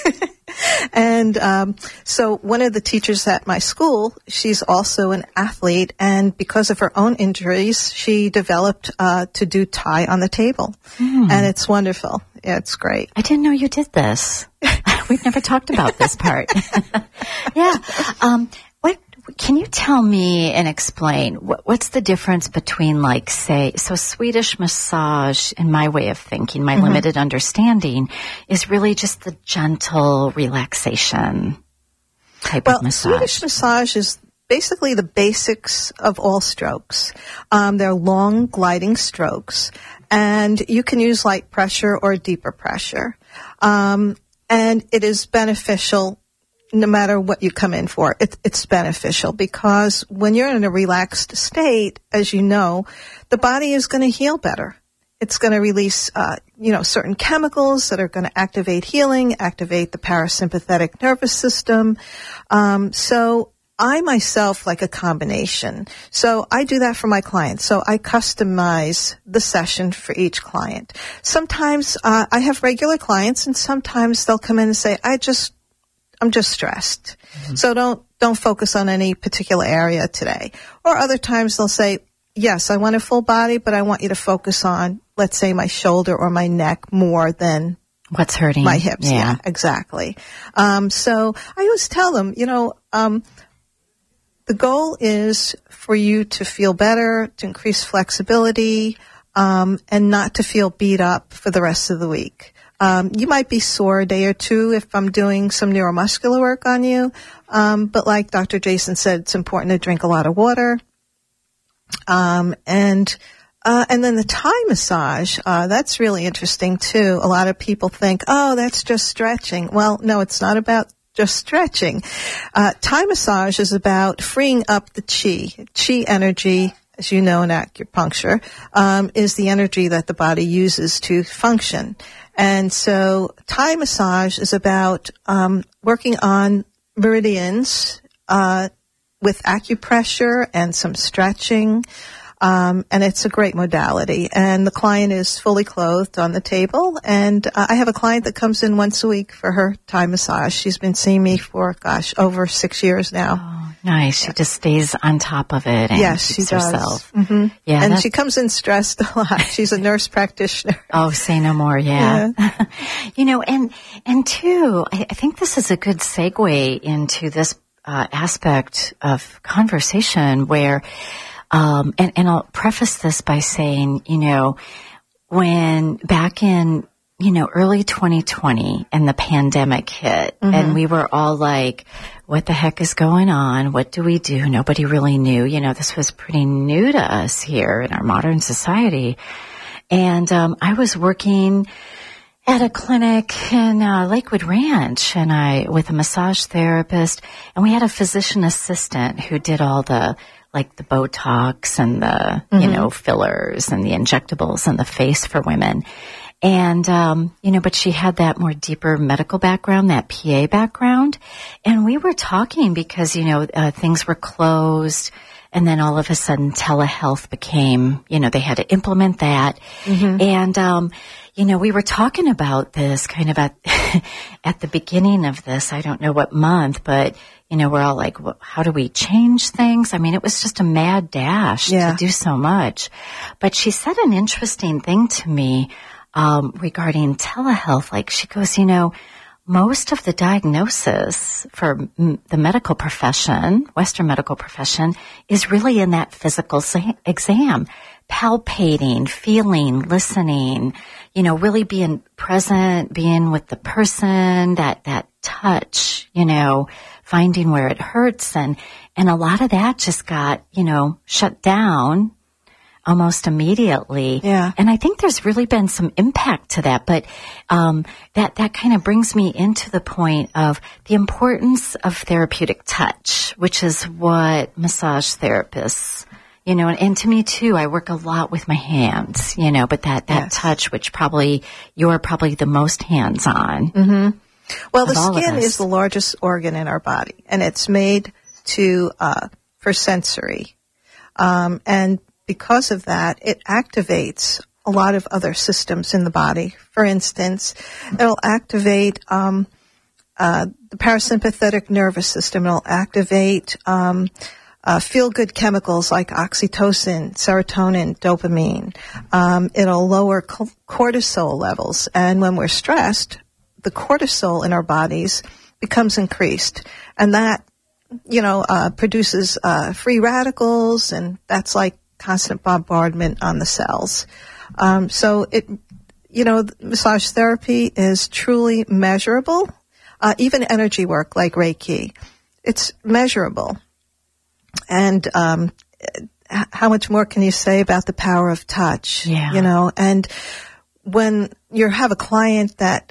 And um, so one of the teachers at my school, she's also an athlete, and because of her own injuries, she developed uh, to do Thai on the table. Mm. And it's wonderful. Yeah, it's great. I didn't know you did this. We've never talked about this part. Yeah. Um, what can you tell me and explain what, what's the difference between, like, say, so Swedish massage, in my way of thinking, my mm-hmm. limited understanding, is really just the gentle relaxation type well, of massage. Well, Swedish massage is basically the basics of all strokes. Um, they're long gliding strokes, and you can use light pressure or deeper pressure. Um, and it is beneficial no matter what you come in for. It, it's beneficial because when you're in a relaxed state, as you know, the body is going to heal better. It's going to release, uh, you know, certain chemicals that are going to activate healing, activate the parasympathetic nervous system. Um, so I myself like a combination. So I do that for my clients. So I customize the session for each client. Sometimes uh, I have regular clients, and sometimes they'll come in and say, "I just, I'm just stressed." Mm-hmm. So don't don't focus on any particular area today. Or other times they'll say, "Yes, I want a full body, but I want you to focus on, let's say, my shoulder or my neck more than what's hurting my hips." Yeah, yeah exactly. Um, so I always tell them, you know, um, the goal is for you to feel better, to increase flexibility, um, and not to feel beat up for the rest of the week. Um, you might be sore a day or two if I'm doing some neuromuscular work on you, um, but like Doctor Jason said, it's important to drink a lot of water. Um, and, uh, and then the Thai massage, uh, that's really interesting too. A lot of people think, oh, that's just stretching. Well, no, it's not about just stretching. Uh, Thai massage is about freeing up the chi. Chi energy, as you know in acupuncture, um, is the energy that the body uses to function. And so Thai massage is about, um, working on meridians, uh, with acupressure and some stretching, um, and it's a great modality. And the client is fully clothed on the table, and uh, I have a client that comes in once a week for her Thai massage. She's been seeing me for, gosh, over six years now. Oh, nice. Yeah. She just stays on top of it and yes, keeps she does. herself. Mm-hmm. Yeah, and she comes in stressed a lot. She's a nurse practitioner. Oh, say no more. Yeah. yeah. You know, and, and two, I, I think this is a good segue into this Uh, aspect of conversation where, um, and, and I'll preface this by saying, you know, when back in, you know, early twenty twenty and the pandemic hit mm-hmm. and we were all like, what the heck is going on? What do we do? Nobody really knew. You know, this was pretty new to us here in our modern society. And, um, I was working at a clinic in uh, Lakewood Ranch, and I with a massage therapist, and we had a physician assistant who did all the like the Botox and the mm-hmm. you know fillers and the injectables in the face for women, and um, you know, but she had that more deeper medical background, that P A background, and we were talking because you know uh, things were closed. And then all of a sudden telehealth became, you know, they had to implement that. Mm-hmm. And, um, you know, we were talking about this kind of at, at the beginning of this. I don't know what month, but, you know, we're all like, well, how do we change things? I mean, it was just a mad dash yeah. to do so much. But she said an interesting thing to me, um, regarding telehealth. Like she goes, you know, most of the diagnosis for m- the medical profession, Western medical profession, is really in that physical sa- exam, palpating, feeling, listening, you know, really being present, being with the person, that, that touch, you know, finding where it hurts. And, and a lot of that just got, you know, shut down almost immediately. Yeah. And I think there's really been some impact to that, but, um, that, that kind of brings me into the point of the importance of therapeutic touch, which is what massage therapists, you know, and, and to me too, I work a lot with my hands, you know, but that, that yes. touch, which probably, you're probably the most hands-on. Mm-hmm. Well, the skin is the largest organ in our body, and it's made to, uh, for sensory. Um, and because of that, it activates a lot of other systems in the body. For instance, it'll activate um, uh, the parasympathetic nervous system. It'll activate um, uh, feel-good chemicals like oxytocin, serotonin, dopamine. Um, it'll lower co- cortisol levels. And when we're stressed, the cortisol in our bodies becomes increased. And that, you know, uh, produces uh, free radicals, and that's like constant bombardment on the cells. Um, so it, you know, massage therapy is truly measurable. Uh, even energy work like Reiki, it's measurable. And um, how much more can you say about the power of touch? Yeah. You know, and when you have a client that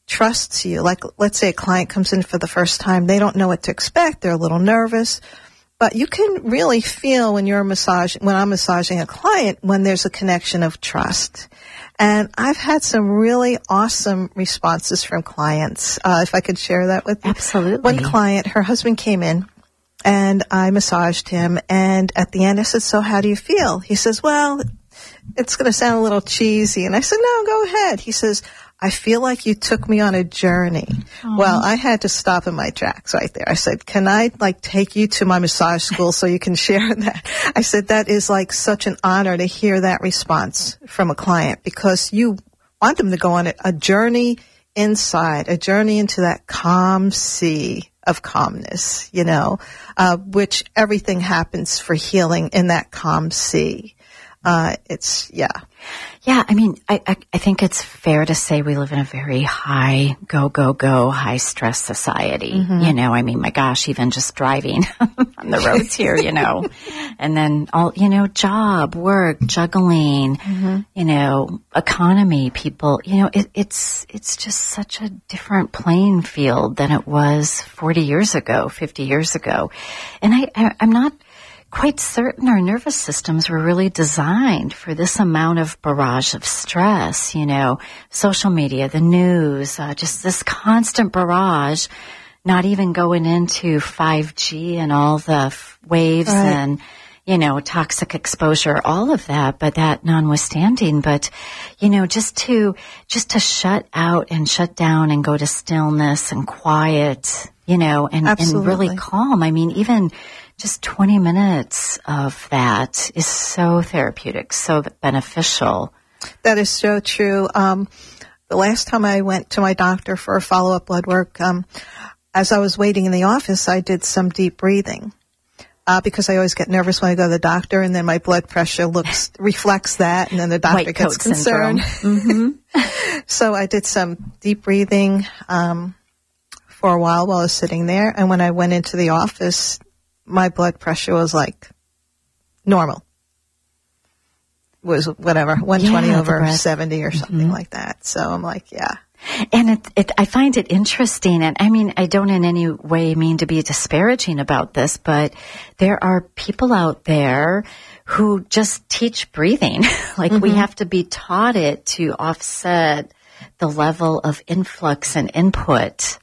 trusts you. Like, let's say a client comes in for the first time. They don't know what to expect. They're a little nervous. But you can really feel when you're massage, when I'm massaging a client, when there's a connection of trust. And I've had some really awesome responses from clients. Uh, if I could share that with you. Absolutely. One client, her husband came in and I massaged him. And at the end I said, so how do you feel? He says, well, it's going to sound a little cheesy. And I said, no, go ahead. He says, I feel like you took me on a journey. Aww. Well, I had to stop in my tracks right there. I said, can I like take you to my massage school so you can share that? I said, that is like such an honor to hear that response from a client, because you want them to go on a, a journey inside, a journey into that calm sea of calmness, you know, uh, which everything happens for healing in that calm sea. Uh, it's, yeah. Yeah, I mean, I, I, I think it's fair to say we live in a very high, go, go, go, high stress society. Mm-hmm. You know, I mean, my gosh, even just driving on the roads here, you know, and then all, you know, job, work, juggling, mm-hmm. you know, economy, people, you know, it, it's, it's just such a different playing field than it was forty years ago, fifty years ago. And I, I I'm not quite certain our nervous systems were really designed for this amount of barrage of stress, you know, social media, the news, uh, just this constant barrage, not even going into five G and all the f- waves right. and, you know, toxic exposure, all of that, but that notwithstanding, but, you know, just to, just to shut out and shut down and go to stillness and quiet, you know, and, and really calm. I mean, even just twenty minutes of that is so therapeutic, so beneficial. That is so true. Um, the last time I went to my doctor for a follow-up blood work, um, as I was waiting in the office, I did some deep breathing. Uh, because I always get nervous when I go to the doctor, and then my blood pressure looks, reflects that, and then the doctor White gets concerned. Mm-hmm. So I did some deep breathing, um, for a while while I was sitting there. And when I went into the office, my blood pressure was like normal. Was whatever, one twenty yeah, over seventy or something mm-hmm. like that. So I'm like, yeah. And it, it, I find it interesting, and I mean, I don't in any way mean to be disparaging about this, but there are people out there who just teach breathing. Like mm-hmm. we have to be taught it to offset the level of influx and input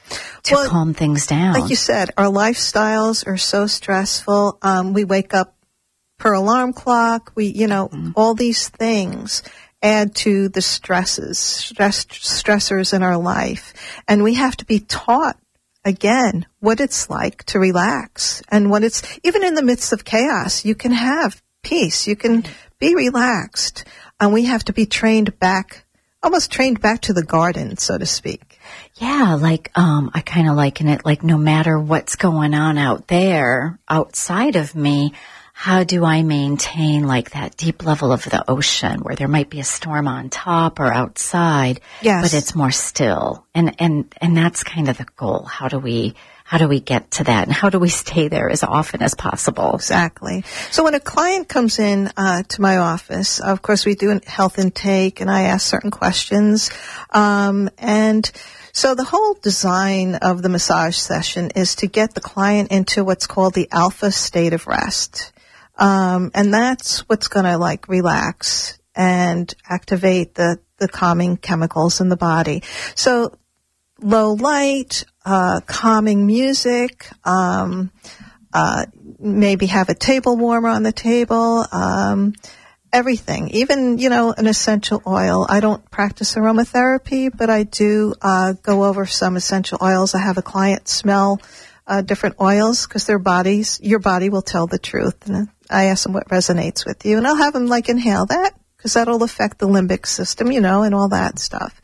to well, calm things down. Like you said, our lifestyles are so stressful. Um, we wake up per alarm clock. We, you know, mm-hmm. all these things add to the stresses, stress, stressors in our life. And we have to be taught, again, what it's like to relax. And what it's, even in the midst of chaos, you can have peace. You can be relaxed. And we have to be trained back, almost trained back to the garden, so to speak. Yeah, like, um, I kind of liken it like no matter what's going on out there, outside of me, how do I maintain like that deep level of the ocean where there might be a storm on top or outside, yes. but it's more still. And, and, and that's kind of the goal. How do we, how do we get to that? And how do we stay there as often as possible? Exactly. So when a client comes in, uh, to my office, of course we do a health intake and I ask certain questions. Um, and so the whole design of the massage session is to get the client into what's called the alpha state of rest. Um, and that's what's going to like relax and activate the, the calming chemicals in the body. So low light, uh, calming music, um, uh, maybe have a table warmer on the table, um, everything, even, you know, an essential oil. I don't practice aromatherapy, but I do, uh, go over some essential oils. I have a client smell, uh, different oils because their bodies, your body will tell the truth. And I ask them what resonates with you, and I'll have them like inhale that because that'll affect the limbic system, you know, and all that stuff.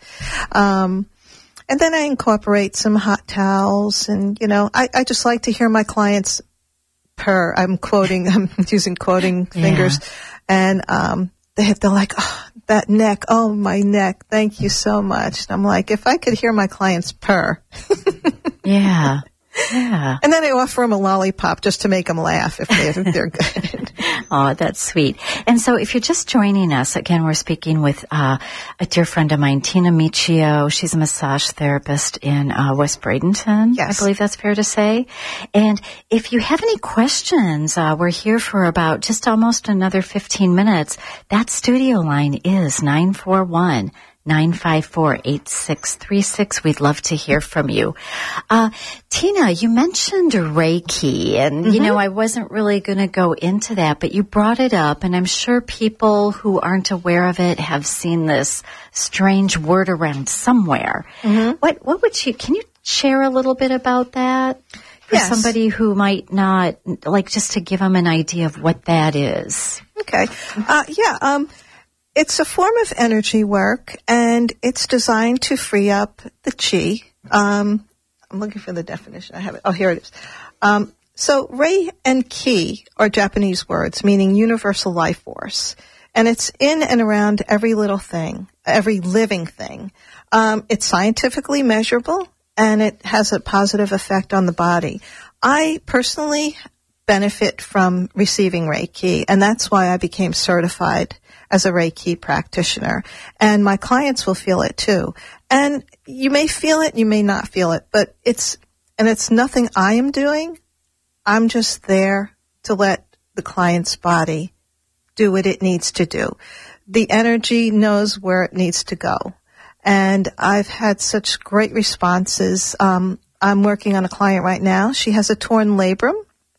Um, and then I incorporate some hot towels, and you know, I, I just like to hear my clients purr. I'm quoting, I'm using quoting yeah. fingers, and um, they they're like, oh, that neck, oh my neck, thank you so much. And I'm like, if I could hear my clients purr, yeah. Yeah. And then I offer them a lollipop just to make them laugh if they're, they're good. Oh, that's sweet. And so if you're just joining us, again, we're speaking with uh, a dear friend of mine, Tina Michio. She's a massage therapist in uh, West Bradenton. Yes. I believe that's fair to say. And if you have any questions, uh, we're here for about just almost another fifteen minutes. That studio line is nine four one, nine five four, eight six three six. We'd love to hear from you. Uh, Tina, you mentioned Reiki, and, mm-hmm. you know, I wasn't really going to go into that, but you brought it up, and I'm sure people who aren't aware of it have seen this strange word around somewhere. Mm-hmm. What, what would you, can you share a little bit about that? For yes. somebody who might not, like, just to give them an idea of what that is. Okay. Uh, yeah, um, it's a form of energy work, and it's designed to free up the chi. Um, I'm looking for the definition. I have it. Oh, here it is. Um, so Rei and Ki are Japanese words meaning universal life force, and it's in and around every little thing, every living thing. Um, it's scientifically measurable, and it has a positive effect on the body. I personally benefit from receiving Reiki, and that's why I became certified as a Reiki practitioner. And my clients will feel it too. And you may feel it, you may not feel it, but it's, and it's nothing I am doing. I'm just there to let the client's body do what it needs to do. The energy knows where it needs to go. And I've had such great responses. Um, I'm working on a client right now. She has a torn labrum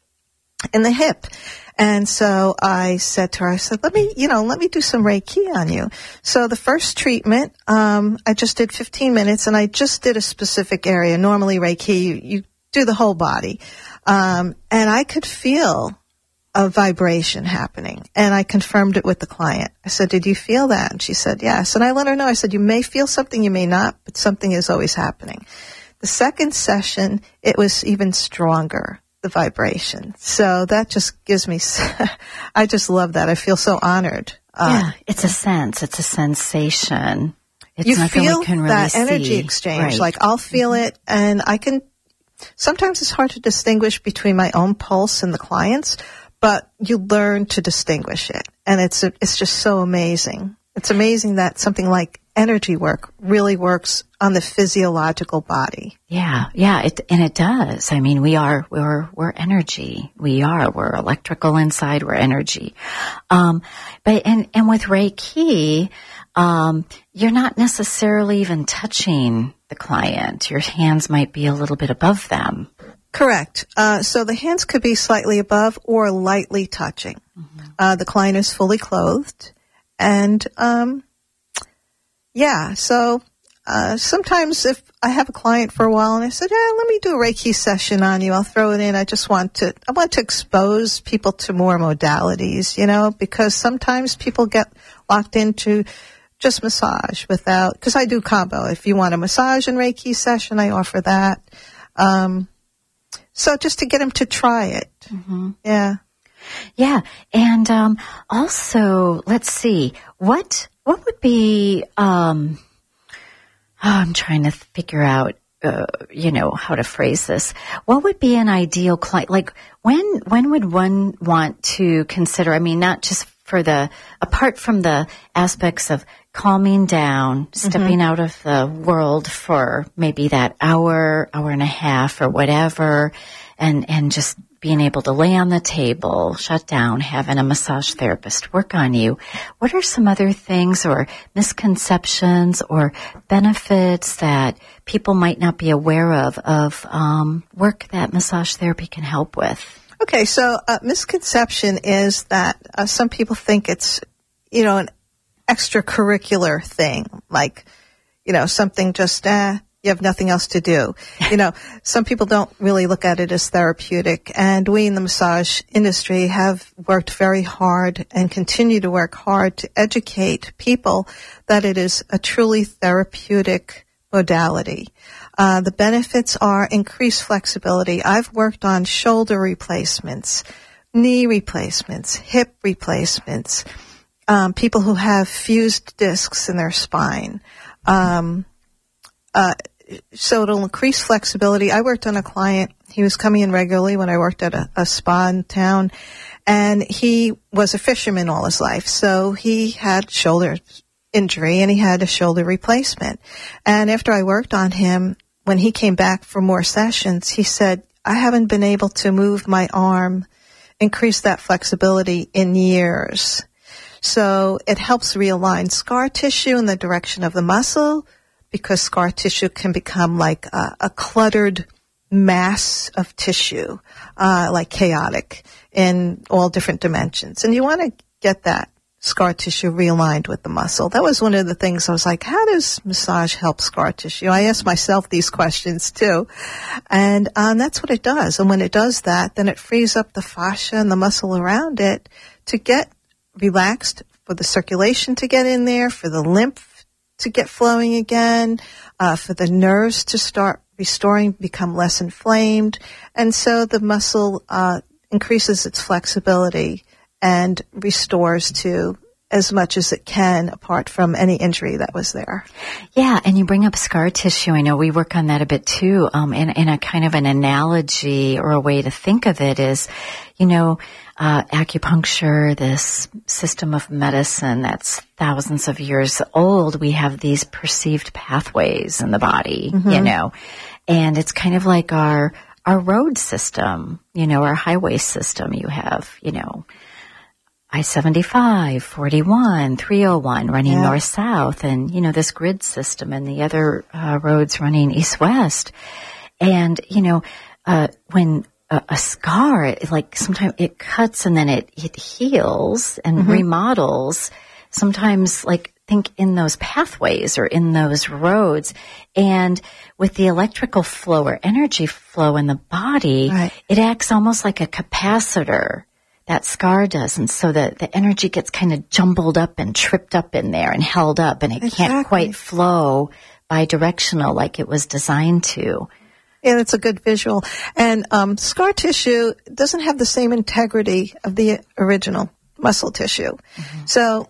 in the hip. And so I said to her, I said, let me, you know, let me do some Reiki on you. So the first treatment, um, I just did fifteen minutes, and I just did a specific area. Normally Reiki, you, you do the whole body. Um, and I could feel a vibration happening, and I confirmed it with the client. I said, did you feel that? And she said, yes. And I let her know. I said, you may feel something, you may not, but something is always happening. The second session, it was even stronger, the vibration. So that just gives me, I just love that. I feel so honored. Uh, yeah, it's a sense. It's a sensation. It's you nothing feel we can really that see. Energy exchange. Right. Like I'll feel mm-hmm. it, and I can, sometimes it's hard to distinguish between my own pulse and the client's, but you learn to distinguish it. And it's, a, it's just so amazing. It's amazing that something like energy work really works on the physiological body. Yeah, yeah, it, and it does. I mean, we are, we're, we're energy. We are, we're electrical inside, we're energy. Um, but, and, and with Reiki, um, you're not necessarily even touching the client. Your hands might be a little bit above them. Correct. Uh, so the hands could be slightly above or lightly touching. Mm-hmm. Uh, the client is fully clothed. And, um, yeah, so, uh, sometimes if I have a client for a while and I said, yeah, let me do a Reiki session on you, I'll throw it in. I just want to, I want to expose people to more modalities, you know, because sometimes people get locked into just massage without, because I do combo. If you want a massage and Reiki session, I offer that. Um, so just to get them to try it. Mm-hmm. Yeah. Yeah. And, um, also, let's see, what, what would be, um, oh, I'm trying to figure out, uh, you know, how to phrase this. What would be an ideal client? Like, when, when would one want to consider, I mean, not just for the, apart from the aspects of calming down, stepping mm-hmm. out of the world for maybe that hour, hour and a half or whatever, and, and just being able to lay on the table, shut down, having a massage therapist work on you. What are some other things or misconceptions or benefits that people might not be aware of, of um, work that massage therapy can help with? Okay, so uh, misconception is that uh, some people think it's, you know, an extracurricular thing, like, you know, something just, eh, you have nothing else to do. You know, some people don't really look at it as therapeutic, and we in the massage industry have worked very hard and continue to work hard to educate people that it is a truly therapeutic modality. Uh, the benefits are increased flexibility. I've worked on shoulder replacements, knee replacements, hip replacements, um, people who have fused discs in their spine, um, uh, so it'll increase flexibility. I worked on a client. He was coming in regularly when I worked at a, a spa in town, and he was a fisherman all his life. So he had shoulder injury and he had a shoulder replacement. And after I worked on him, when he came back for more sessions, he said, I haven't been able to move my arm, increase that flexibility in years. So it helps realign scar tissue in the direction of the muscle, because scar tissue can become like a, a cluttered mass of tissue, uh, like chaotic in all different dimensions. And you want to get that scar tissue realigned with the muscle. That was one of the things I was like, how does massage help scar tissue? I asked myself these questions too. And um, that's what it does. And when it does that, then it frees up the fascia and the muscle around it to get relaxed, for the circulation to get in there, for the lymph to get flowing again, uh, for the nerves to start restoring, become less inflamed. And so the muscle uh, increases its flexibility and restores to as much as it can apart from any injury that was there. Yeah, and you bring up scar tissue. I know we work on that a bit too. Um, and, and a kind of an analogy or a way to think of it is, you know, uh, acupuncture, this system of medicine that's thousands of years old. We have these perceived pathways in the body, mm-hmm. you know, and it's kind of like our, our road system, you know, our highway system. You have, you know, I seventy-five, forty-one, three oh one running yeah. north-south, and, you know, this grid system and the other uh, roads running east-west. And, you know, uh, when a, a scar, it, like sometimes it cuts and then it, it heals and mm-hmm. remodels. Sometimes, like, think in those pathways or in those roads. And with the electrical flow or energy flow in the body, right. it acts almost like a capacitor. That scar does, and so the, the energy gets kind of jumbled up and tripped up in there and held up, and it exactly. can't quite flow bidirectional like it was designed to. Yeah, that's a good visual. And um, scar tissue doesn't have the same integrity of the original muscle tissue. Mm-hmm. So,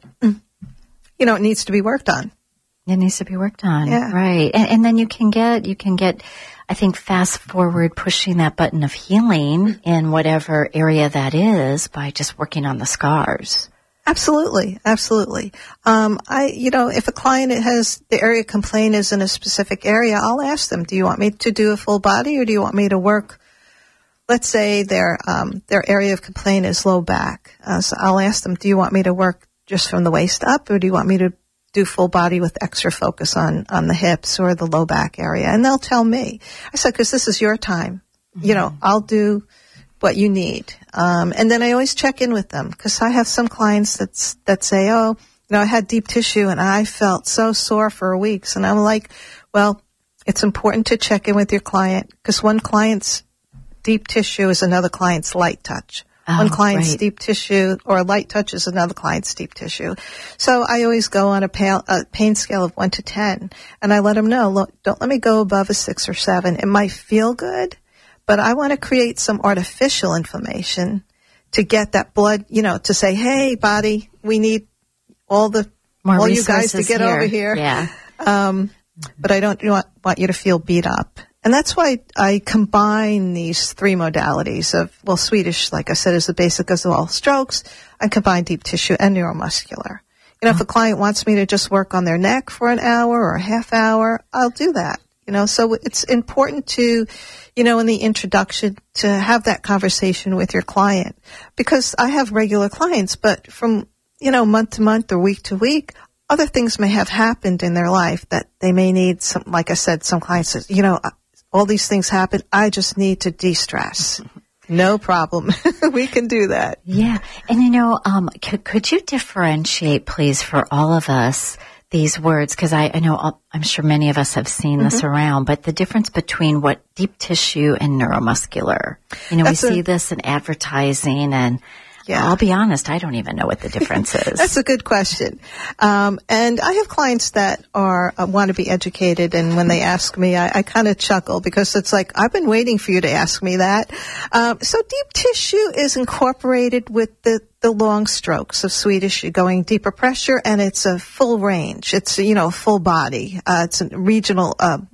you know, it needs to be worked on. It needs to be worked on, yeah. right. And, and then you can get, you can get, I think, fast forward pushing that button of healing in whatever area that is by just working on the scars. Absolutely, absolutely. Um, I, you know, if a client has the area complaint is in a specific area, I'll ask them, do you want me to do a full body or do you want me to work? Let's say their um, their area of complaint is low back. Uh, so I'll ask them, do you want me to work just from the waist up, or do you want me to do full body with extra focus on, on the hips or the low back area? And they'll tell me. I said, because this is your time. Mm-hmm. You know, I'll do what you need. Um, and then I always check in with them, because I have some clients that's, that say, oh, you know, I had deep tissue and I felt so sore for weeks. And I'm like, well, it's important to check in with your client, because one client's deep tissue is another client's light touch. Oh, one client's right. deep tissue or a light touch is another client's deep tissue. So I always go on a, pale, a pain scale of one to ten, and I let them know, look, don't let me go above a six or seven. It might feel good, but I want to create some artificial inflammation to get that blood, you know, to say, hey, body, we need all the More all you guys to get here. over here. Yeah. Um, but I don't want, want you to feel beat up. And that's why I combine these three modalities of, well, Swedish, like I said, is the basic of all strokes. I combine deep tissue and neuromuscular. You know, oh. if a client wants me to just work on their neck for an hour or a half hour, I'll do that. You know, so it's important to, you know, in the introduction to have that conversation with your client, because I have regular clients, but from, you know, month to month or week to week, other things may have happened in their life that they may need some, like I said, some clients, you know, all these things happen. I just need to de-stress. No problem. We can do that. Yeah. And, you know, um, could, could you differentiate, please, for all of us, these words? Because I, I know, I'm sure many of us have seen mm-hmm. this around, but the difference between what deep tissue and neuromuscular. You know, That's we a, see this in advertising, and yeah. I'll be honest, I don't even know what the difference is. That's a good question. Um, and I have clients that are uh, want to be educated, and when they ask me, I, I kind of chuckle, because it's like, I've been waiting for you to ask me that. Um, so deep tissue is incorporated with the, the long strokes of Swedish, going deeper pressure, and it's a full range. It's, you know, full body. Uh, it's a regional uh,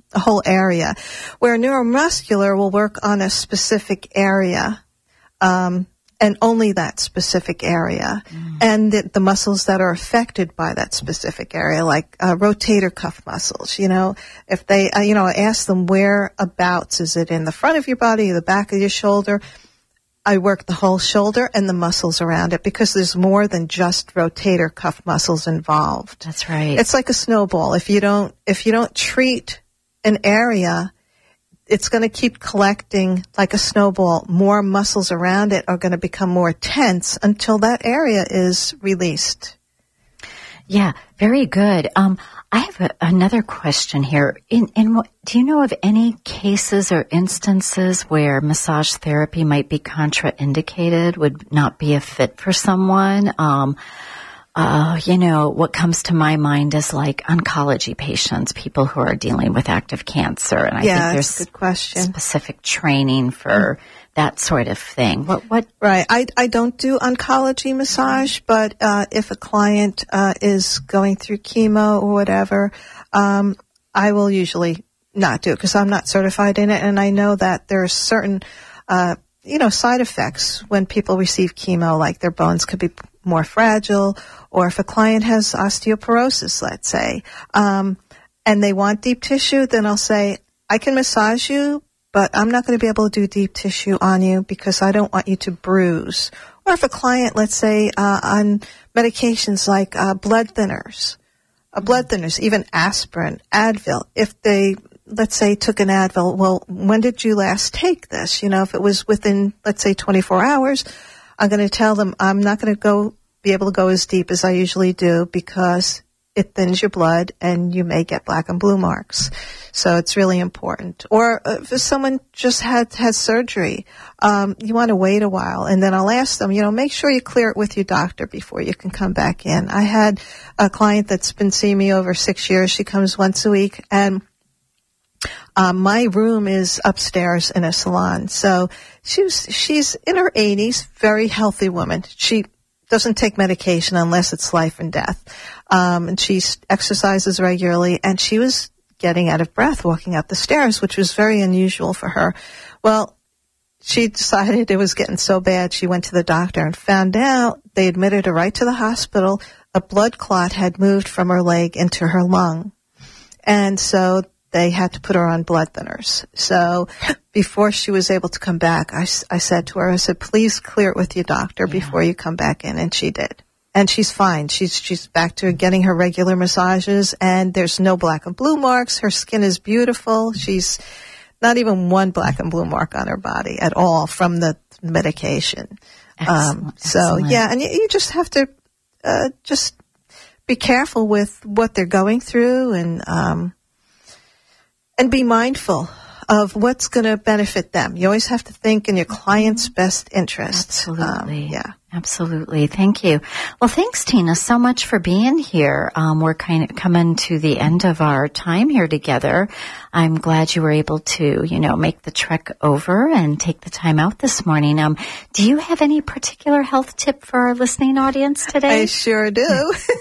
the whole area, where neuromuscular will work on a specific area, um, and only that specific area, mm. and the, the muscles that are affected by that specific area, like uh, rotator cuff muscles. You know, if they, uh, you know, I ask them whereabouts, is it in the front of your body, or the back of your shoulder? I work the whole shoulder and the muscles around it, because there's more than just rotator cuff muscles involved. That's right. It's like a snowball. If you don't, if you don't treat an area, it's going to keep collecting like a snowball. More muscles around it are going to become more tense until that area is released. Yeah, very good. Um, I have a, another question here. In, in, do you know of any cases or instances where massage therapy might be contraindicated, would not be a fit for someone? Um, Uh, you know, what comes to my mind is like oncology patients, people who are dealing with active cancer. And I yeah, think there's that's a good question. Specific training for mm. that sort of thing. What, what? Right. I, I don't do oncology massage, but, uh, if a client, uh, is going through chemo or whatever, um, I will usually not do it, because I'm not certified in it. And I know that there are certain, uh, you know, side effects when people receive chemo, like their bones could be more fragile, or if a client has osteoporosis, let's say, um, and they want deep tissue, then I'll say, I can massage you, but I'm not going to be able to do deep tissue on you because I don't want you to bruise. Or if a client, let's say, uh, on medications like uh, blood thinners, uh, blood thinners, even aspirin, Advil, if they, let's say, took an Advil, well, when did you last take this? You know, if it was within, let's say, twenty-four hours, I'm going to tell them I'm not going to go be able to go as deep as I usually do, because it thins your blood and you may get black and blue marks. So it's really important. Or if someone just had had surgery, um, you want to wait a while, and then I'll ask them, you know, make sure you clear it with your doctor before you can come back in. I had a client that's been seeing me over six years. She comes once a week, and Um, my room is upstairs in a salon. So she's, she's in her eighties, very healthy woman. She doesn't take medication unless it's life and death. Um, and she exercises regularly, and she was getting out of breath walking up the stairs, which was very unusual for her. Well, she decided it was getting so bad, she went to the doctor and found out they admitted her right to the hospital. A blood clot had moved from her leg into her lung. And so they had to put her on blood thinners. So before she was able to come back, I, I said to her, I said, please clear it with your doctor yeah. before you come back in. And she did. And she's fine. She's, she's back to getting her regular massages, and there's no black and blue marks. Her skin is beautiful. She's not even one black and blue mark on her body at all from the medication. Excellent, um, so excellent. yeah, and you, you just have to, uh, just be careful with what they're going through, and, um, And be mindful of what's going to benefit them. You always have to think in your client's best interest. Absolutely. Um, yeah. Absolutely. Thank you. Well, thanks, Tina, so much for being here. Um, we're kind of coming to the end of our time here together. I'm glad you were able to, you know, make the trek over and take the time out this morning. Um, do you have any particular health tip for our listening audience today? I sure do.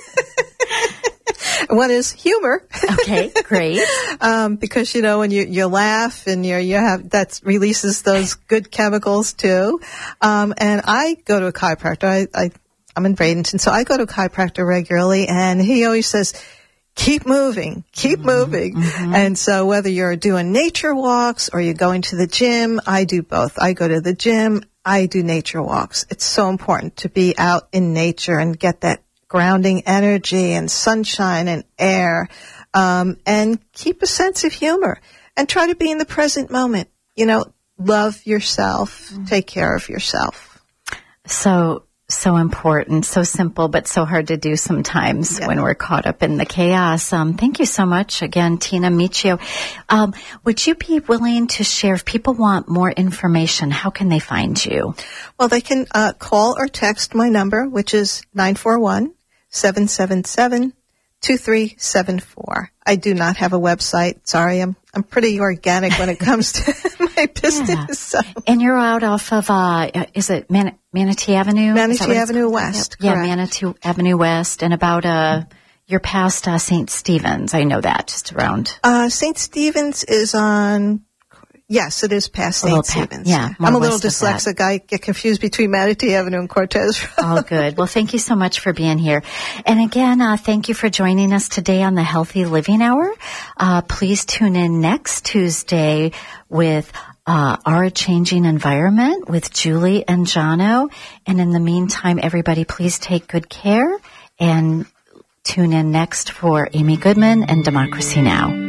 One is humor. Okay, great. um, because, you know, when you, you laugh and you you have, that releases those good chemicals too. Um, and I go to a chiropractor. I, I, I'm in Bradenton, so I go to a chiropractor regularly, and he always says, keep moving, keep mm-hmm, moving. Mm-hmm. And so whether you're doing nature walks or you're going to the gym, I do both. I go to the gym, I do nature walks. It's so important to be out in nature and get that grounding energy and sunshine and air, um, and keep a sense of humor and try to be in the present moment. You know, love yourself, mm-hmm. take care of yourself. So, so important, so simple, but so hard to do sometimes yeah. when we're caught up in the chaos. Um, thank you so much again, Tina Michio. Um, would you be willing to share, if people want more information, how can they find you? Well, they can uh, call or text my number, which is nine four one, seven seven seven, two three seven four. I do not have a website. Sorry, I'm I'm pretty organic when it comes to my business. Yeah. So. And you're out off of, uh, is it Man- Manatee Avenue? Manatee Avenue West, Yeah, correct. Manatee Avenue West, and about a, you're past uh, Saint Stephen's. I know that, just around. Uh, Saint Stephen's is on, yes, it is past Saint Stephen's. Yeah, I'm a little dyslexic. I get confused between Manatee Avenue and Cortez Road. Oh, good. Well, thank you so much for being here. And again, uh, thank you for joining us today on the Healthy Living Hour. Uh, please tune in next Tuesday with Uh, Our Changing Environment with Julie and Jono. And in the meantime, everybody, please take good care and tune in next for Amy Goodman and Democracy Now!